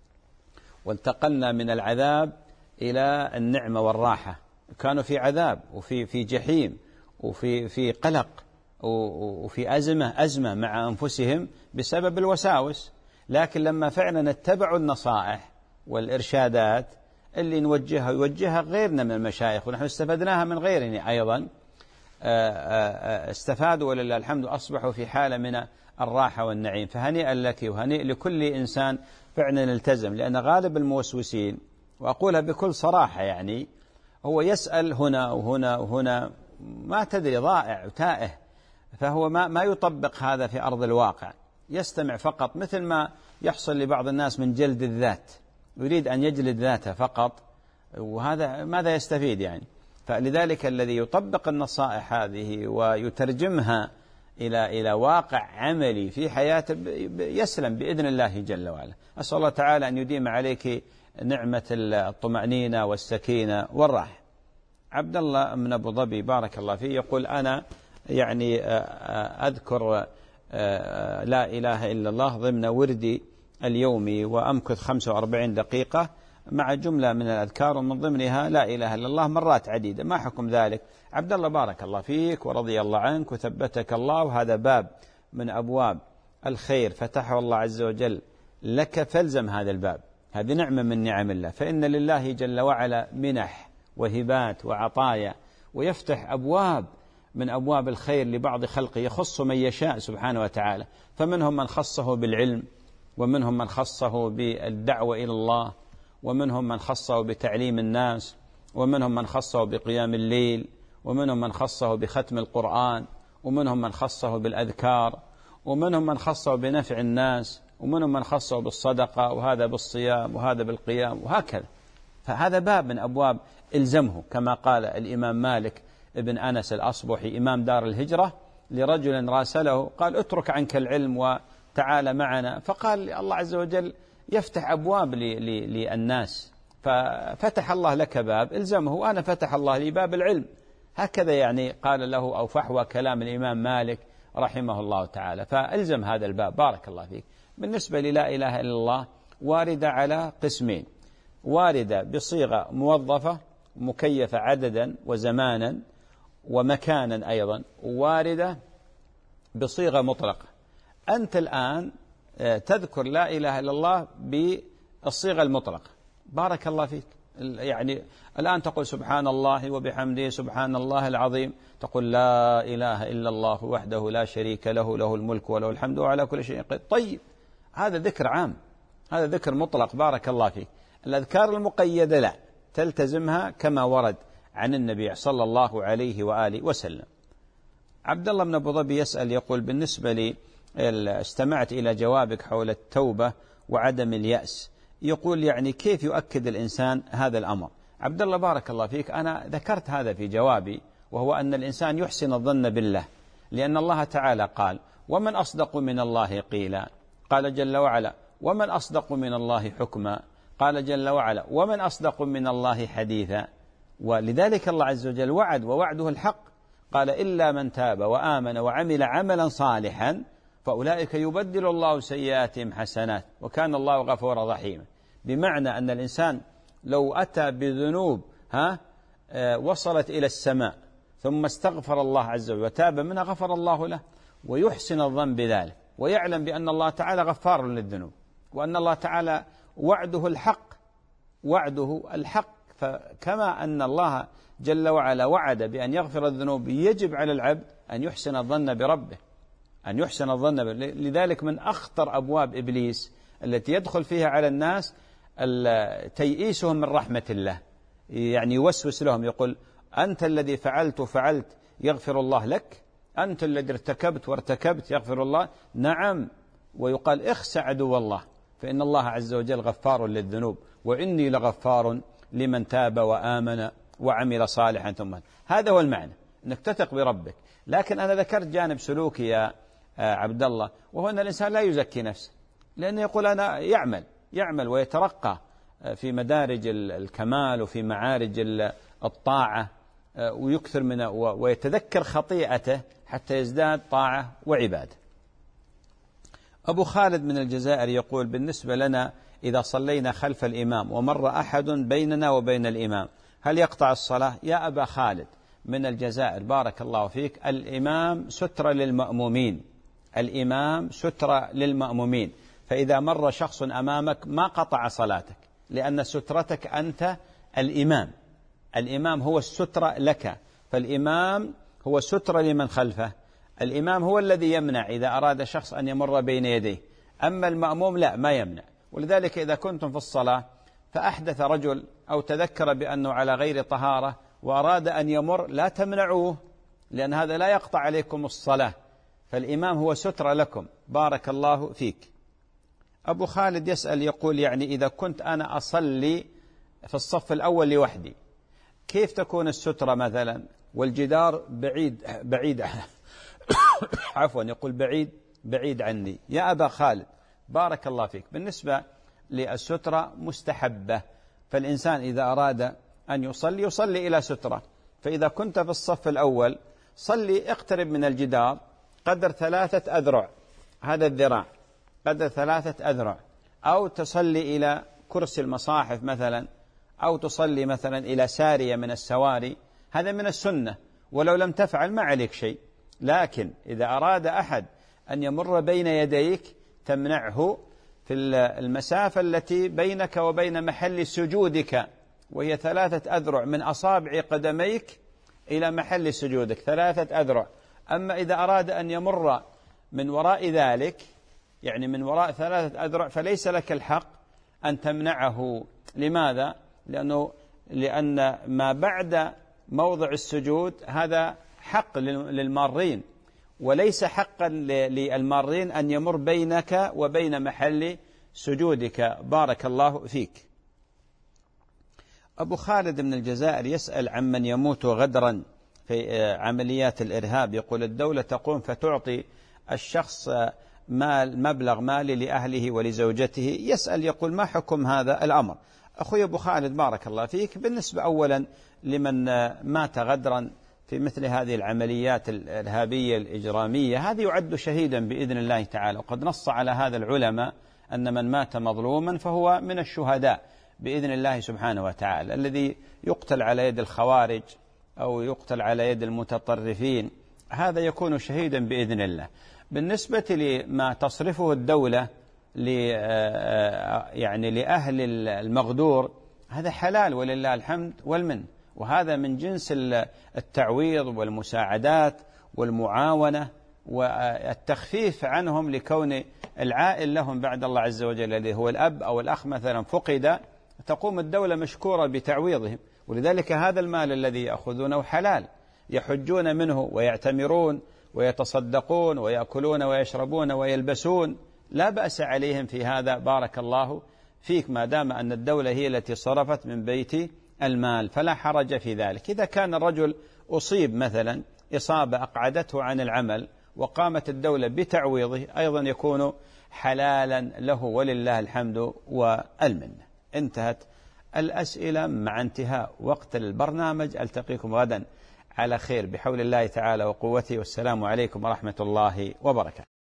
وانتقلنا من العذاب إلى النعمة والراحة. كانوا في عذاب وفي في جحيم وفي في قلق وفي أزمة أزمة مع أنفسهم بسبب الوساوس، لكن لما فعلا اتبعوا النصائح والإرشادات اللي نوجهها يوجهها غيرنا من المشايخ، ونحن استفدناها من غيرنا أيضا، استفادوا ولله الحمد، أصبحوا في حالة من الراحة والنعيم. فهنيئا لك وهنيئا لكل إنسان فعلا التزم، لأن غالب الموسوسين، وأقولها بكل صراحة يعني، هو يسأل هنا وهنا وهنا، ما تدري، ضائع وتائه، فهو ما ما يطبق هذا في أرض الواقع، يستمع فقط، مثل ما يحصل لبعض الناس من جلد الذات، يريد أن يجلد ذاته فقط، وهذا ماذا يستفيد يعني؟ فلذلك الذي يطبق النصائح هذه ويترجمها إلى إلى واقع عملي في حياته يسلم بإذن الله جل وعلا. أسأل الله تعالى أن يديم عليك نعمة الطمأنينة والسكينة والراحة. عبد الله من أبو ظبي بارك الله فيه يقول: أنا يعني أذكر لا إله إلا الله ضمن وردي اليومي، وأمكث خمسة وأربعين دقيقة مع جملة من الأذكار، ومن ضمنها لا إله إلا الله مرات عديدة، ما حكم ذلك؟ عبد الله بارك الله فيك ورضي الله عنك وثبتك الله، وهذا باب من أبواب الخير فتحه الله عز وجل لك، فالزم هذا الباب، هذه نعمة من نعم الله، فإن لله جل وعلا منح وهبات وعطايا، ويفتح أبواب من أبواب الخير لبعض خلقه، يخص من يشاء سبحانه وتعالى، فمنهم من خصه بالعلم، ومنهم من خصه بالدعوة إلى الله، ومنهم من خصه بتعليم الناس، ومنهم من خصه بقيام الليل، ومنهم من خصه بختم القرآن، ومنهم من خصه بالأذكار، ومنهم من خصه بنفع الناس، ومنهم من خصه بالصدقة، وهذا بالصيام، وهذا بالقيام، وهكذا. فهذا باب من أبواب إلزمه، كما قال الإمام مالك ابن أنس الأصبحي إمام دار الهجرة لرجل راسله قال: اترك عنك العلم وتعال معنا، فقال الله عز وجل يفتح أبواب للناس، ففتح الله لك باب إلزمه، وأنا فتح الله لي باب العلم، هكذا يعني قال له، أو فحوى كلام الإمام مالك رحمه الله تعالى، فألزم هذا الباب بارك الله فيك. بالنسبة للا إله إلا الله واردة على قسمين: واردة بصيغة موظفة مكيفة عددا وزمانا ومكانا أيضا، واردة بصيغة مطلقة. أنت الآن تذكر لا إله إلا الله بالصيغة المطلقة بارك الله فيك، يعني الآن تقول سبحان الله وبحمده سبحان الله العظيم، تقول لا إله إلا الله وحده لا شريك له، له الملك وله الحمد وعلى كل شيء قدير. طيب، هذا ذكر عام، هذا ذكر مطلق بارك الله فيك. الأذكار المقيدة لا، تلتزمها كما ورد عن النبي صلى الله عليه وآله وسلم. عبد الله بن أبو ظبي يسأل يقول: بالنسبة لي استمعت إلى جوابك حول التوبة وعدم اليأس، يقول يعني كيف يؤكد الإنسان هذا الأمر؟ عبد الله بارك الله فيك، أنا ذكرت هذا في جوابي، وهو أن الإنسان يحسن الظن بالله، لأن الله تعالى قال: ومن أصدق من الله قيلا، قال جل وعلا: ومن أصدق من الله حكما، قال جل وعلا: ومن أصدق من الله حديثا. ولذلك الله عز وجل وعد، ووعده الحق، قال: إلا من تاب وآمن وعمل عملا صالحا فأولئك يبدل الله سيئاتهم حسنات وكان الله غفورا رحيما. بمعنى أن الإنسان لو أتى بذنوب ها آه وصلت إلى السماء ثم استغفر الله عز وجل وتاب منها غفر الله له، ويحسن الظن بذلك، ويعلم بأن الله تعالى غفار للذنوب، وأن الله تعالى وعده الحق، وعده الحق. فكما أن الله جل وعلا وعد بأن يغفر الذنوب، يجب على العبد أن يحسن الظن بربه، أن يحسن الظن بربه. لذلك من أخطر أبواب إبليس التي يدخل فيها على الناس تيئيسهم من رحمة الله، يعني يوسوس لهم، يقول: أنت الذي فعلت وفعلت يغفر الله لك، أنت الذي ارتكبت وارتكبت يغفر الله. نعم، ويقال: اخس عدو الله، فإن الله عز وجل غفار للذنوب، وإني لغفار لمن تاب وآمن وعمل صالحا ثم. هذا هو المعنى، أنك تثق بربك. لكن أنا ذكرت جانب سلوكي يا عبد الله، وهو أن الإنسان لا يزكي نفسه، لأنه يقول أنا يعمل يعمل ويترقى في مدارج الكمال وفي معارج الطاعة، ويكثر من ويتذكر خطيئته حتى يزداد طاعة وعبادة. أبو خالد من الجزائر يقول: بالنسبة لنا إذا صلينا خلف الإمام ومر أحد بيننا وبين الإمام هل يقطع الصلاة؟ يا أبا خالد، من الجزائر بارك الله فيك، الإمام سترة للمأمومين، الإمام سترة للمأمومين، فإذا مر شخص أمامك ما قطع صلاتك، لأن سترتك أنت الإمام، الإمام هو السترة لك، فالإمام هو سترة لمن خلفه، الإمام هو الذي يمنع إذا أراد شخص أن يمر بين يديه، أما المأموم لا، ما يمنع. ولذلك إذا كنتم في الصلاة فأحدث رجل أو تذكر بأنه على غير طهارة وأراد أن يمر لا تمنعوه، لأن هذا لا يقطع عليكم الصلاة، فالإمام هو سترة لكم بارك الله فيك. أبو خالد يسأل يقول يعني إذا كنت أنا أصلي في الصف الأول لوحدي كيف تكون السترة مثلا والجدار بعيد بعيد عفوا يقول بعيد بعيد عني؟ يا أبا خالد بارك الله فيك، بالنسبة للسترة مستحبة، فالإنسان إذا أراد أن يصلي يصلي إلى سترة، فإذا كنت في الصف الأول صلي اقترب من الجدار قدر ثلاثة أذرع، هذا الذراع قدر ثلاثة أذرع، أو تصلي إلى كرسي المصاحف مثلا، أو تصلي مثلا إلى سارية من السواري، هذا من السنة، ولو لم تفعل ما عليك شيء. لكن إذا أراد أحد أن يمر بين يديك تمنعه في المسافة التي بينك وبين محل سجودك، وهي ثلاثة أذرع من أصابع قدميك إلى محل سجودك، ثلاثة أذرع. أما إذا أراد أن يمر من وراء ذلك، يعني من وراء ثلاثة أذرع، فليس لك الحق أن تمنعه. لماذا؟ لأنه لأن ما بعد موضع السجود هذا حق للمارين، وليس حقا للمارين أن يمر بينك وبين محل سجودك بارك الله فيك. أبو خالد من الجزائر يسأل عمن يموت غدرا في عمليات الإرهاب، يقول الدولة تقوم فتعطي الشخص مال مبلغ مالي لأهله ولزوجته، يسأل يقول ما حكم هذا الأمر؟ أخوي أبو خالد بارك الله فيك، بالنسبة أولا لمن مات غدرا في مثل هذه العمليات الإرهابية الإجرامية هذه يعد شهيدا بإذن الله تعالى، وقد نص على هذا العلماء أن من مات مظلوما فهو من الشهداء بإذن الله سبحانه وتعالى. الذي يقتل على يد الخوارج أو يقتل على يد المتطرفين هذا يكون شهيدا بإذن الله. بالنسبة لما تصرفه الدولة يعني لأهل المغدور هذا حلال ولله الحمد والمن، وهذا من جنس التعويض والمساعدات والمعاونة والتخفيف عنهم، لكون العائل لهم بعد الله عز وجل الذي هو الأب أو الأخ مثلا فقد، تقوم الدولة مشكورة بتعويضهم. ولذلك هذا المال الذي يأخذونه حلال، يحجون منه ويعتمرون ويتصدقون ويأكلون ويشربون ويلبسون، لا بأس عليهم في هذا بارك الله فيك، ما دام أن الدولة هي التي صرفت من بيت المال فلا حرج في ذلك. إذا كان الرجل أصيب مثلا إصابة أقعدته عن العمل وقامت الدولة بتعويضه أيضا يكون حلالا له ولله الحمد والمن. انتهت الأسئلة مع انتهاء وقت البرنامج، ألتقيكم غدا على خير بحول الله تعالى وقوته، والسلام عليكم ورحمة الله وبركاته.